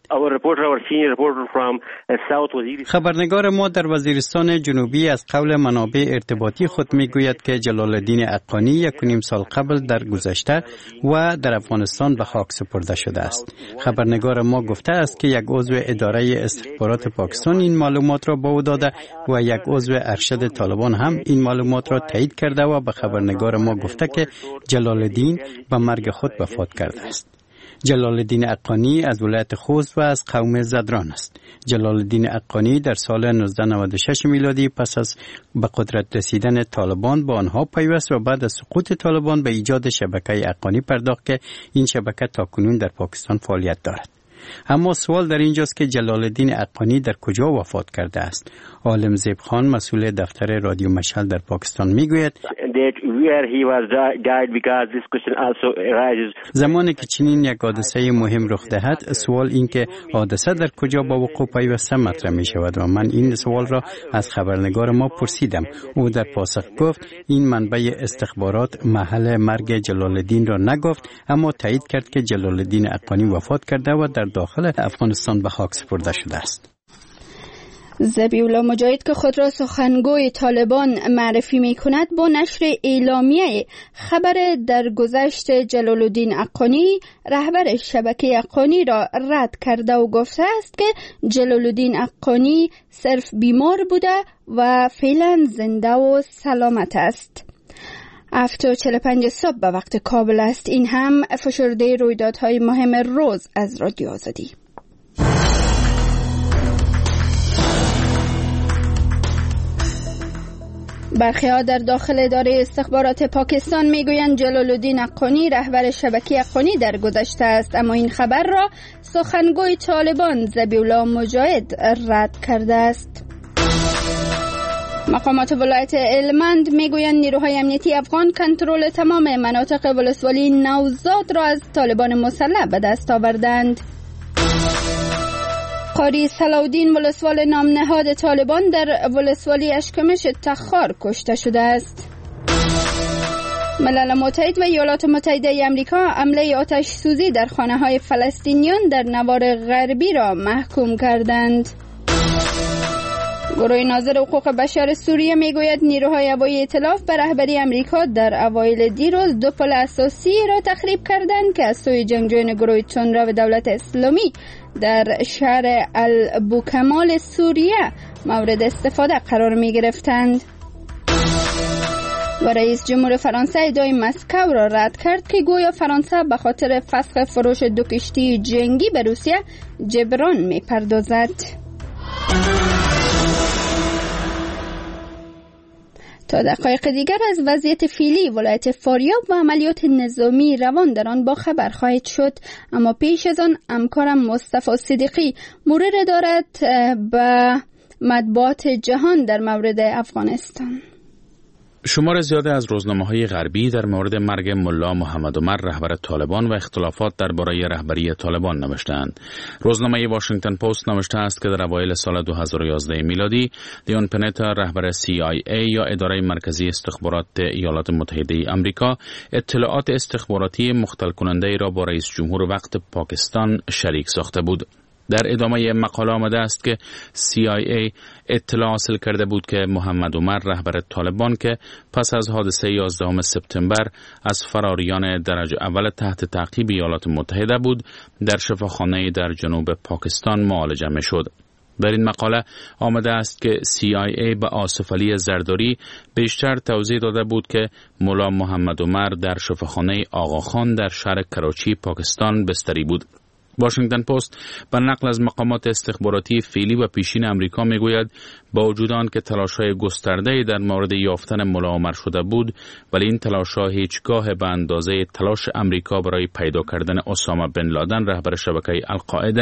خبرنگار ما در وزیرستان جنوبی از قول منابع ارتباطی خود میگوید که جلال الدین اقانی یک و نیم سال قبل در گذشته و در افغانستان به خاک سپرده شده است. خبرنگار ما گفته است که یک عضو اداره استخبارات پاکستان این معلومات را به او داده و یک عضو ارشد طالبان هم این معلومات را تایید کرده و به خبرنگار ما گفته که جلال الدین به مرگ خود وفات کرده است. جلال الدین اقانی از ولایت خوست و از قوم زدران است. جلال الدین اقانی در سال نوزده نود و شش میلادی پس از به قدرت رسیدن طالبان با آنها پیوست و بعد از سقوط طالبان به ایجاد شبکه اقانی پرداخت که این شبکه تاکنون در پاکستان فعالیت دارد. اما سوال در اینجاست که جلال الدین اقانی در کجا وفات کرده است؟ عالم زیب خان مسئول دفتر رادیو مشعل در پاکستان میگوید زمانی که چنین یک حادثه مهم رخ دهد سوال این که حادثه در کجا با وقوع پیوسته مطرح می شود و من این سوال را از خبرنگار ما پرسیدم. او در پاسخ گفت این منبع استخبارات محل مرگ جلال الدین را نگفت، اما تایید کرد که جلال الدین اقانی وفات کرده و در داخل افغانستان به خاک سپرده شده است. ذبیح الله مجاهد که خود را سخنگوی طالبان معرفی می کند با نشر اعلامیه خبر درگذشت جلال الدین اقانی رهبر شبکه اقانی را رد کرده و گفته است که جلال الدین اقانی صرف بیمار بوده و فعلا زنده و سلامت است. هفت و چهل و پنج صبح به وقت کابل است. این هم فشرده رویدادهای مهم روز از رادیو آزادی. برخی ها در داخل اداره استخبارات پاکستان میگویند جلال الدین اقانی رهبر شبکه اقانی در گذشته است، اما این خبر را سخنگوی طالبان ذبیح الله مجاهد رد کرده است. مقامات ولایت هلمند میگویند نیروهای امنیتی افغان کنترل تمام مناطق ولسوالی نوزاد را از طالبان مسلح به دست آوردند. قاری صلاح‌الدین ولسوال نام نهاد طالبان در ولسوالی اشکمش تخار کشته شده است. ملل متحد و ایالات متحده آمریکا حمله آتش سوزی در خانه‌های فلسطینیان در نوار غربی را محکوم کردند. گروه ناظر حقوق بشر سوریه میگوید نیروهای هوایی ائتلاف به رهبری آمریکا در اوایل دیروز دو پل اساسی را تخریب کردند که از سوی جنگجویان گروه تندرو دولت اسلامی در شهر البوکمال سوریه مورد استفاده قرار می گرفتند. و رئیس جمهور فرانسه ادعای مسکو را رد کرد که گویا فرانسه به خاطر فسخ فروش دو کشتی جنگی به روسیه جبران می پردازد. تا دقایق دیگر از وضعیت فعلی ولایت فاریاب و عملیات نظامی روان در آن با خبر خواهید شد، اما پیش از آن همکارم مصطفی صدیقی مرور دارد به مطبوعات جهان در مورد افغانستان. شمار زیاده از روزنامه‌های غربی در مورد مرگ ملا محمد عمر رهبر طالبان و اختلافات درباره رهبری طالبان نوشتند. روزنامه واشنگتن پست نوشته است که در اوایل سال دو هزار و یازده میلادی لیون پنتا رهبر سی آی ای یا اداره مرکزی استخبارات ایالات متحده آمریکا اطلاعات استخباراتی مختل کننده را با رئیس جمهور وقت پاکستان شریک ساخته بود. در ادامه مقاله آمده است که سی آی ای اطلاع حاصل کرده بود که محمد عمر رهبر طالبان که پس از حادثه یازدهم سپتامبر از فراریان درجه اول تحت تعقیب ایالات متحده بود در شفاخانه در جنوب پاکستان معالجه می‌شد. در این مقاله آمده است که سی آی ای به آصف علی زرداری بیشتر توضیح داده بود که ملا محمد عمر در شفاخانه آقاخان در شهر کراچی پاکستان بستری بود. واشنگتن پست به نقل از مقامات استخباراتی فعلی و پیشین امریکا میگوید با وجود آن که تلاش‌های گسترده‌ای در مورد یافتن ملا عمر شده بود، ولی این تلاش‌ها هیچگاه به اندازه تلاش امریکا برای پیدا کردن اسامه بن لادن رهبر شبکه القاعده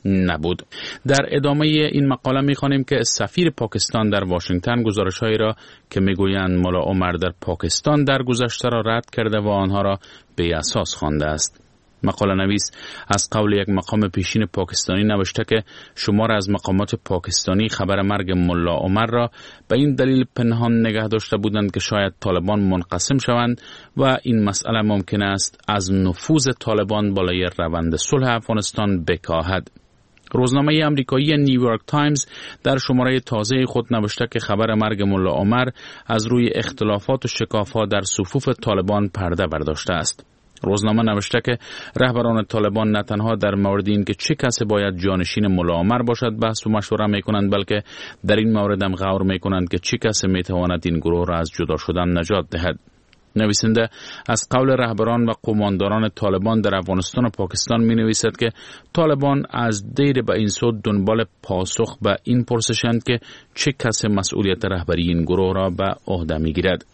نبود. در ادامه این مقاله می‌خوانیم که سفیر پاکستان در واشنگتن گزارش‌هایی را که می‌گویند ملا عمر در پاکستان در گذشته را رد کرده و آنها را بی اساس خوانده است. مقاله نویس از قول یک مقام پیشین پاکستانی نوشته که شمار از مقامات پاکستانی خبر مرگ ملا عمر را به این دلیل پنهان نگه داشته بودند که شاید طالبان منقسم شوند و این مسئله ممکن است از نفوذ طالبان بالای روند صلح افغانستان بکاهد. روزنامه آمریکایی نیویورک تایمز در شماره تازه خود نوشته که خبر مرگ ملا عمر از روی اختلافات و شکاف‌ها در صفوف طالبان پرده برداشته است. روزنامه نوشته که رهبران طالبان نه تنها در مورد این که چه کسی باید جانشین ملا عمر باشد بحث و مشوره می کنند، بلکه در این مورد هم غور می کنند که چه کسی می تواند این گروه را از جدا شدن نجات دهد. نویسنده از قول رهبران و قمانداران طالبان در افغانستان و پاکستان می نویسد که طالبان از دیر به این سو دنبال پاسخ به این پرسشند که چه کسی مسئولیت رهبری این گروه را به عهده می گیرد.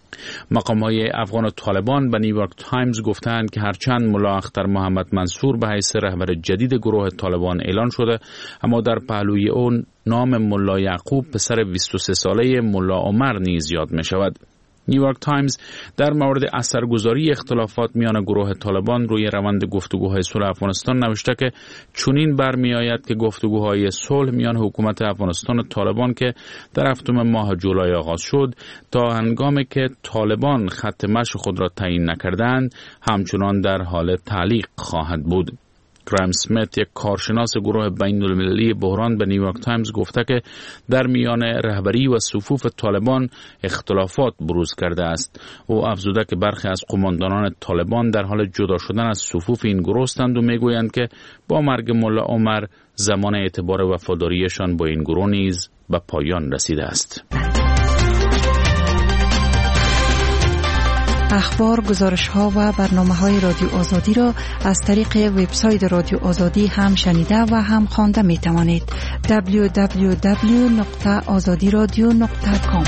مقام‌های افغان و طالبان به نیویورک تایمز گفتند که هرچند ملا اختر محمد منصور به حیث رهبر جدید گروه طالبان اعلان شده، اما در پهلوی اون نام ملا یعقوب پسر بیست و سه ساله ملا عمر نیز یاد می شود. نیویورک تایمز در مورد اثرگذاری اختلافات میان گروه طالبان روی روند گفتگوهای صلح افغانستان نوشته که چنین برمیآید که گفتگوهای صلح میان حکومت افغانستان و طالبان که در هفتم ماه جولای آغاز شد تا هنگامی که طالبان خط مشی خود را تعیین نکردند همچنان در حال تعلیق خواهد بود. گرام اسمیت، یک کارشناس گروه بین المللی بحران، به نیویورک تایمز گفته که در میان رهبری و صفوف طالبان اختلافات بروز کرده است. او افزوده که برخی از قماندانان طالبان در حال جدا شدن از صفوف این گروه هستند و میگویند که با مرگ ملا عمر زمان اعتبار وفاداریشان با این گروه نیز به پایان رسیده است. اخبار، گزارش‌ها و برنامه‌های رادیو آزادی را از طریق وبسایت رادیو آزادی هم شنیده و هم خوانده می‌توانید. دبلیو دبلیو دبلیو نقطه آزادی رادیو نقطه کام.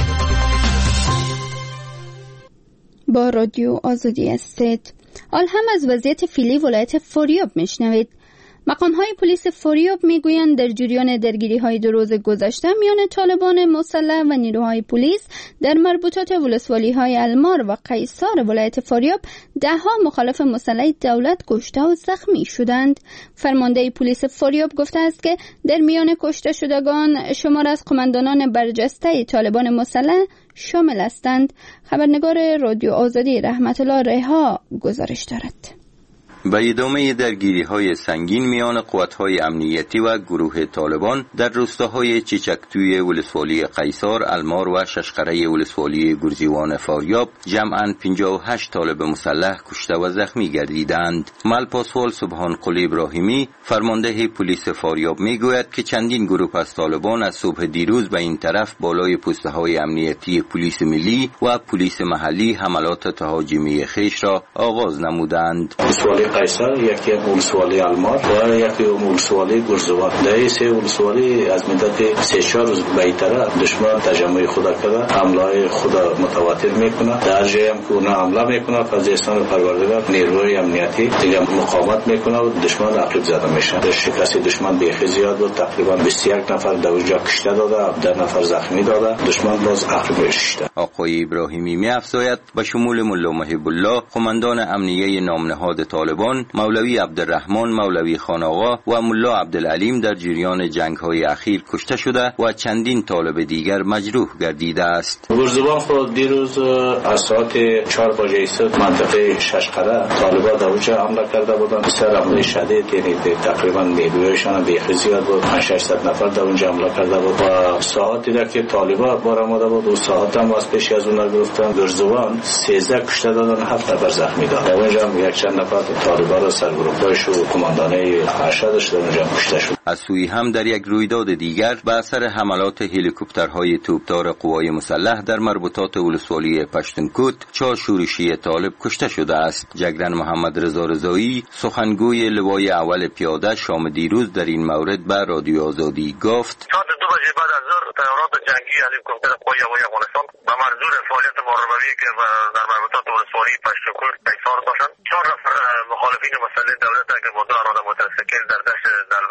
با رادیو آزادی هستید. حال هم از وضعیت فعلی ولایت فاریاب میشنوید. مقام‌های پلیس فاریاب میگویند در جریان درگیری‌های دو روز گذشته میان طالبان مسلح و نیروهای پلیس در مربوطات ولسوالی‌های المار و قیصار ولایت فاریاب ده‌ها مخالف مسلح دولت کشته و زخمی شدند. فرمانده پلیس فاریاب گفته است که در میان کشته شدگان شمار از قماندانان برجسته طالبان مسلح شامل هستند. خبرنگار رادیو آزادی رحمت الله رها گزارش دارد. به ادامه درگیری‌های سنگین میان قوت‌های امنیتی و گروه طالبان در روستاهای چیچکتوی ولسوالی قیصار، المار و ششقره ولسوالی گرزیوان فاریاب جمعاً پنجاه و هشت طالب مسلح کشته و زخمی گردیدند. ملپاسوال سبحان قلی ابراهیمی، فرمانده پلیس فاریاب میگوید که چندین گروه از طالبان از صبح دیروز به این طرف بالای پست‌های امنیتی پلیس ملی و پلیس محلی حملات تهاجمی خویش را آغاز نمودند. قیصر، یکی ولسوالی المار و یکی ولسوالی گرزوان. در این سه ولسوالی از مدت سه چهار روز بیشتر دشمن تجمع خود کرده، حمله خود متواتر میکنه. در جایی هم که اونها حمله میکنه وزیرستان پروردگار نیروی امنیتی دیگه مقاومت میکنه و دشمن عقب زده میشه. در شکست دشمن بیخی زیاد بود، تقریبا بیست و یک نفر در اونجا کشته داده، هفده نفر زخمی داده. دشمن باز عقب کشته. آقای ابراهیمی می‌افزاید به شمول ملا محب الله قماندان امنیه نامنهاد طالبان، مولوی عبدالرحمن مولوی خان آقا و ملا عبدالعلیم در جریان جنگ‌های اخیر کشته شده و چندین طالب دیگر مجروح گردیده است. گرزوان خود دیروز از ساعت چهار بجه صبح منطقه ششقره طالبان در اونجا حمله کرده بودند. سر حمله شدید، یعنی تقریبا نیرویشان بیخی زیاد بود. پانصد ششصد نفر در اونجا حمله کرده بود و ساعت دیگر که طالبان بار آمده بود و ساعت هم از پیش از اون گرفتن. گرزوان سیزده کشته دادن، هفت نفر زخمی دادن. در اونجا هم یک چند نفر طالبان سرگروه‌هاش و کماندانه ارشدش در اونجا کشته شد. از سوی هم در یک رویداد دیگر به اثر حملات هلیکوپترهای توپدار قوای مسلح در مربوطات ولسوالی پشتونکوت چهار شورشی طالب کشته شده است. جگرن محمد رضا رضایی، سخنگوی لوای اول پیاده، شام دیروز در این مورد به رادیو آزادی گفت: ساعت دو بجه بعد از ظهر طیارات جنگی هلیکوپتر قوای هوایی افغانستان به منظور فعالیت محاربوی که در مربوطات ولسوالی پشتونکوت قیصار داشتند، چهار نفر مخالفین مسلح دولت که با دو اراده متوسکل در دشت دلبه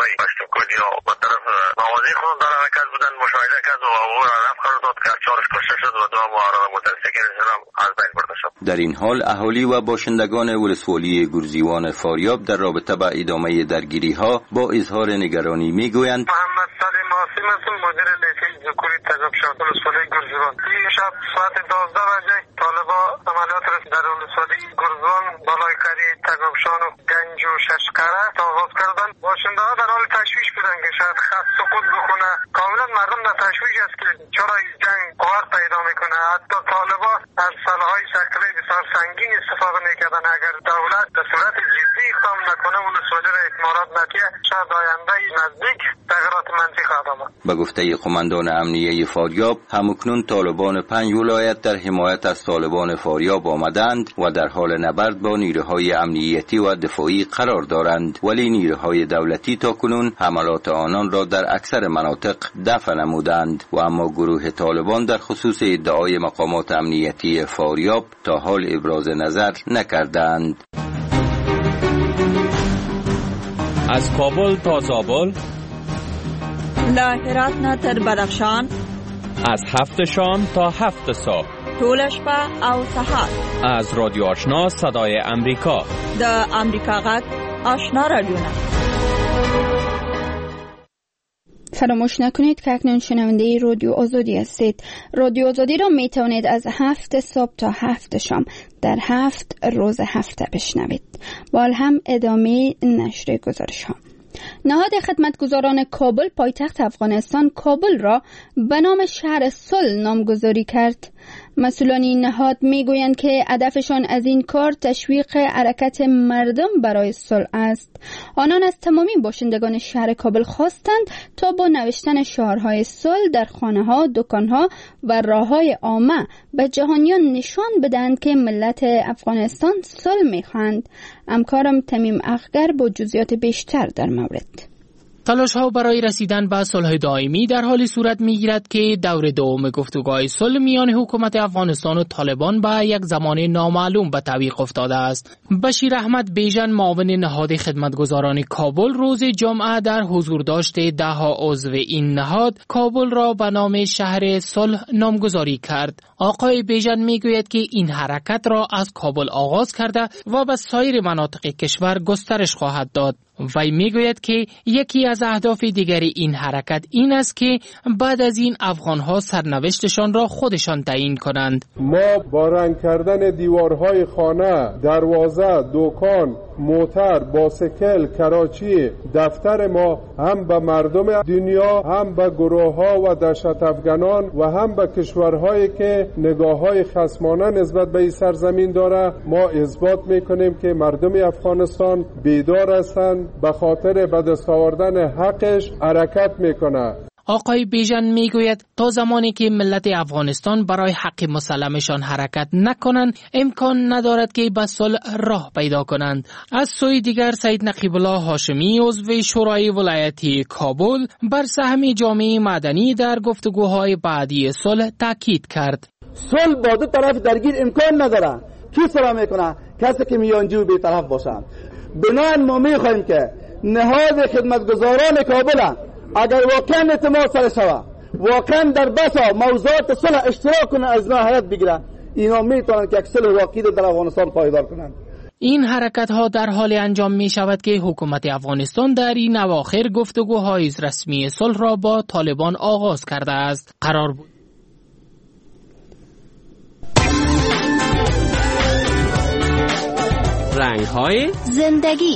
طرفی پشتونکود یا به طرف موازی خود در حرکت بودن مشاهده کرد و او را رفت قرار داد که چهارش کشته شد و دو معارضه مترسکر هم از بین برده شد. در این حال اهالی و باشندگان ولسوالی گرزیوان فاریاب در رابطه با ادامه درگیری ها با اظهار نگرانی میگویند محمد سلیم عاصم هستم، مدیر لیسه ذکوری تجابشان ولسوالی گرزیوان. این شب ساعت دوازده بجه طالبا عملیات را در ولسوالی گرزیوان بالای کری تجابشان و گنج و ششقره آغاز کردن. باشنده ها در حال تشویش بودن که شاید خط سقوط بکنه. کاملا مردم در تشویش است که چرا این جنگ قوت پیدا میکنه. حتی طالبا از سلاحهای شکلی بسیار سنگین استفاده میکردن. اگر دولت به صورت جدی اقدام نکنه ولسوالی را اکمالات نکه شاید آینده نزدیک تغییرات منفی خواهد آمد. به گفته قماندان امنیه فاریاب همکنون طالبان پنج ولایت در حمایت از طالبان فاریاب آمدند و در حال نبرد با نیروهای امنیتی و دفاعی قرار دارند، ولی نیروهای دولتی تاکنون حملات آنان را در اکثر مناطق دفع نمودند و اما گروه طالبان در خصوص ادعای مقامات امنیتی فاریاب تا حال ابراز نظر نکردند. از کابل تا زابل، له هرات نه تر بدخشان، از هفت شام تا هفت صبح، ټول شپه او سهار، از رادیو آشنا صدای امریکا، د امریکا غږ آشنا رادیونا. فراموش نکنید که اکنون شنونده رادیو آزادی هستید. رادیو آزادی را می توانید از هفت صبح تا هفت شام در هفت روز هفته بشنوید. با هم ادامه نشر گزارش ها. نهاد خدمتگزاران کابل پایتخت افغانستان کابل را به نام شهر صلح نامگذاری کرد. مسئولان این نهاد میگویند که هدفشان از این کار تشویق حرکت مردم برای صلح است. آنان از تمامی باشندگان شهر کابل خواستند تا با نوشتن شعارهای صلح در خانه‌ها، دکان‌ها و راه‌های عامه به جهانیان نشان بدهند که ملت افغانستان صلح می‌خواهند. همکارم تمیم اخگر با جزئیات بیشتر در مورد. تلاش ها برای رسیدن به صلح دائمی در حالی صورت میگیرد که دور دوم گفتگوهای صلح میان حکومت افغانستان و طالبان به یک زمان نامعلوم به تعویق افتاده است. بشیر احمد بیژن معاون نهاد خدمتگزاران کابل روز جمعه در حضور داشته ده ها عضو این نهاد کابل را به نام شهر صلح نامگذاری کرد. آقای بیژن میگوید که این حرکت را از کابل آغاز کرده و به سایر مناطق کشور گسترش خواهد داد. وی میگوید که یکی از اهداف دیگری این حرکت این است که بعد از این افغانها سرنوشتشان را خودشان تعیین کنند. ما با رنگ کردن دیوارهای خانه، دروازه، دکان، موتر، باسکل، کراچی، دفتر ما هم به مردم دنیا، هم به گروه‌ها و دهشت افغانان و هم به کشورهایی که نگاه‌های خصمانه نسبت به این سرزمین داره ما اثبات میکنیم که مردم افغانستان بیدار هستند، به خاطر به دست آوردن حقش حرکت میکنه. آقای بیژن میگوید تا زمانی که ملت افغانستان برای حق مسلمشان حرکت نکنند امکان ندارد که به صلح راه پیدا کنند. از سوی دیگر سید نقیب الله هاشمی عضو شورای ولایتی کابل بر سهم جامعه مدنی در گفتگوهای بعدی صلح تاکید کرد. صلح با دو طرف درگیر امکان نداره. کی صلح میکنه؟ کسی که میانجی و بی‌طرف باشند. بنابراین ما میخواهیم که نهاد خدمتگزاران کابل اگر واقعا اعتماد سر شوه، واقعا در بسا موضوعات صلح اشتراک کنه، از نهایت بگیره، اینا میتونن که یک صلح واقعی در افغانستان پایدار کنند. این حرکت ها در حال انجام می شود که حکومت افغانستان در این اواخر گفتگوهای رسمی صلح را با طالبان آغاز کرده است. قرار بود رنگ های زندگی.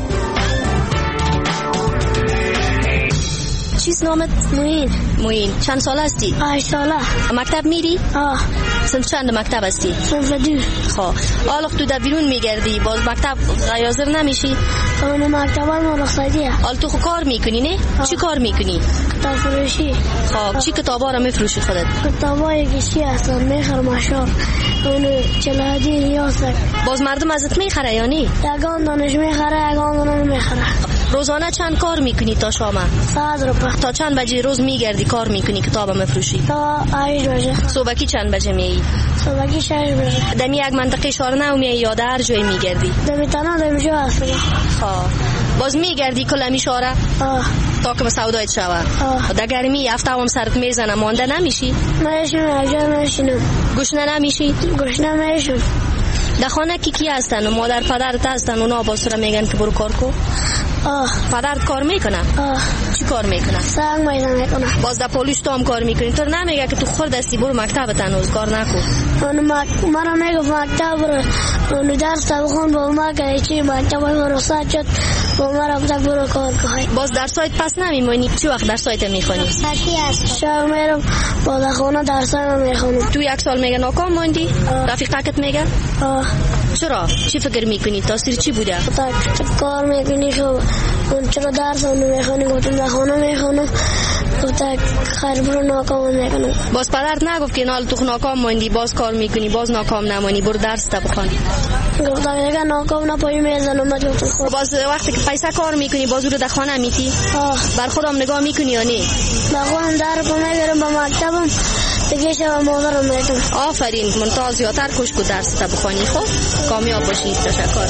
چیست نامت؟ موین. موین. چند سال هستی؟ هشت ساله. مکتب میری؟ آه. سنت چند مکتب هستی؟ سنت دو. خب حالا تو در بیرون میگردی باز مکتب غیازر نمیشی؟ اون مکتب ما رخصتیه. حالا تو خب کار میکنی نه؟ آه. چی کار میکنی؟ کتاب فروشی. خب چی کتابا رو میفروشی خودت؟ کتابای کشی هستن میخرم اشعار. اون چلادی ریاست. باز مردم ازت میخره یا نه؟ یگان دانش میخره یگان دانش میخره. روزانه چند کار میکنی تا شام؟ ساعت رو پا. تا چند بجه روز میگردی کار میکنی کتاب میفروشی؟ تا هشت بجه. صبحکی چند بجه میایی؟ صبحکی شش بجه. دمی یک منطقه شهر نو میایی یا در جای میگردی؟ دمی تنها دمی جا هستم. خب باز میگردی کل میشاره تا که سودایت شوه در گرمی هفته هم سرت میزنه مانده نمیشی؟ میشم اجا میشینم گشنه نمیشی؟ گشنه میشم. در خانه کی کی هستن؟ مادر پدرت هستن اونا باز تو میگن که برو کار کو؟ آه. پدرت کار میکنه؟ آه. چی کار میکنه؟ سنگ میزنه میکنه. باز در پلیس تو هم کار میکنی؟ تو نمیگه که تو خود دستی برو مکتب تنوز کار نکن؟ اونو مرا میگه مکتب برو اونو درس بخون با ما که چی مکتب برو ساعت با ما رفته برو کار کنی. باز در سایت پس نمیمونی؟ چی وقت در سایت میخونی؟ ساعتی هست شب میرم باز خونه درس هم میخونم. تو یک سال میگه ناکام موندی؟ رفیقت میگه؟ آه. چرا؟ چی فکر میکنی؟ تاثیر چی بوده؟ کار میکنی خب اون چرا درس هم نمیخونی؟ گفتم در خونه میخونم گفتم خیر برو ناکام میکنم. باز پدرت نگفت که نال تو ناکام موندی باز کار میکنی باز ناکام نمونی برو درس تا بخون؟ گفتم اگه ناکام نپایی میزنم من گفتم خب باز وقتی که پیسه کار میکنی باز رو در خانه میتی؟ بر خودم نگاه میکنی یا نه؟ در خودم در رو میگیرم با مکتبم دیگه شب مادرم میتونم. آفرین منتها زیادتر کش کو درس تا بخونی. خب کامیاب باشی. تشکر.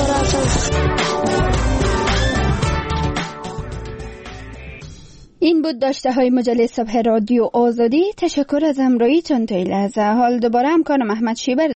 این بود داشته های مجله صبح رادیو آزادی. تشکر از همراهیتون تا این لحظه. حال دوباره همکارم احمد شیبر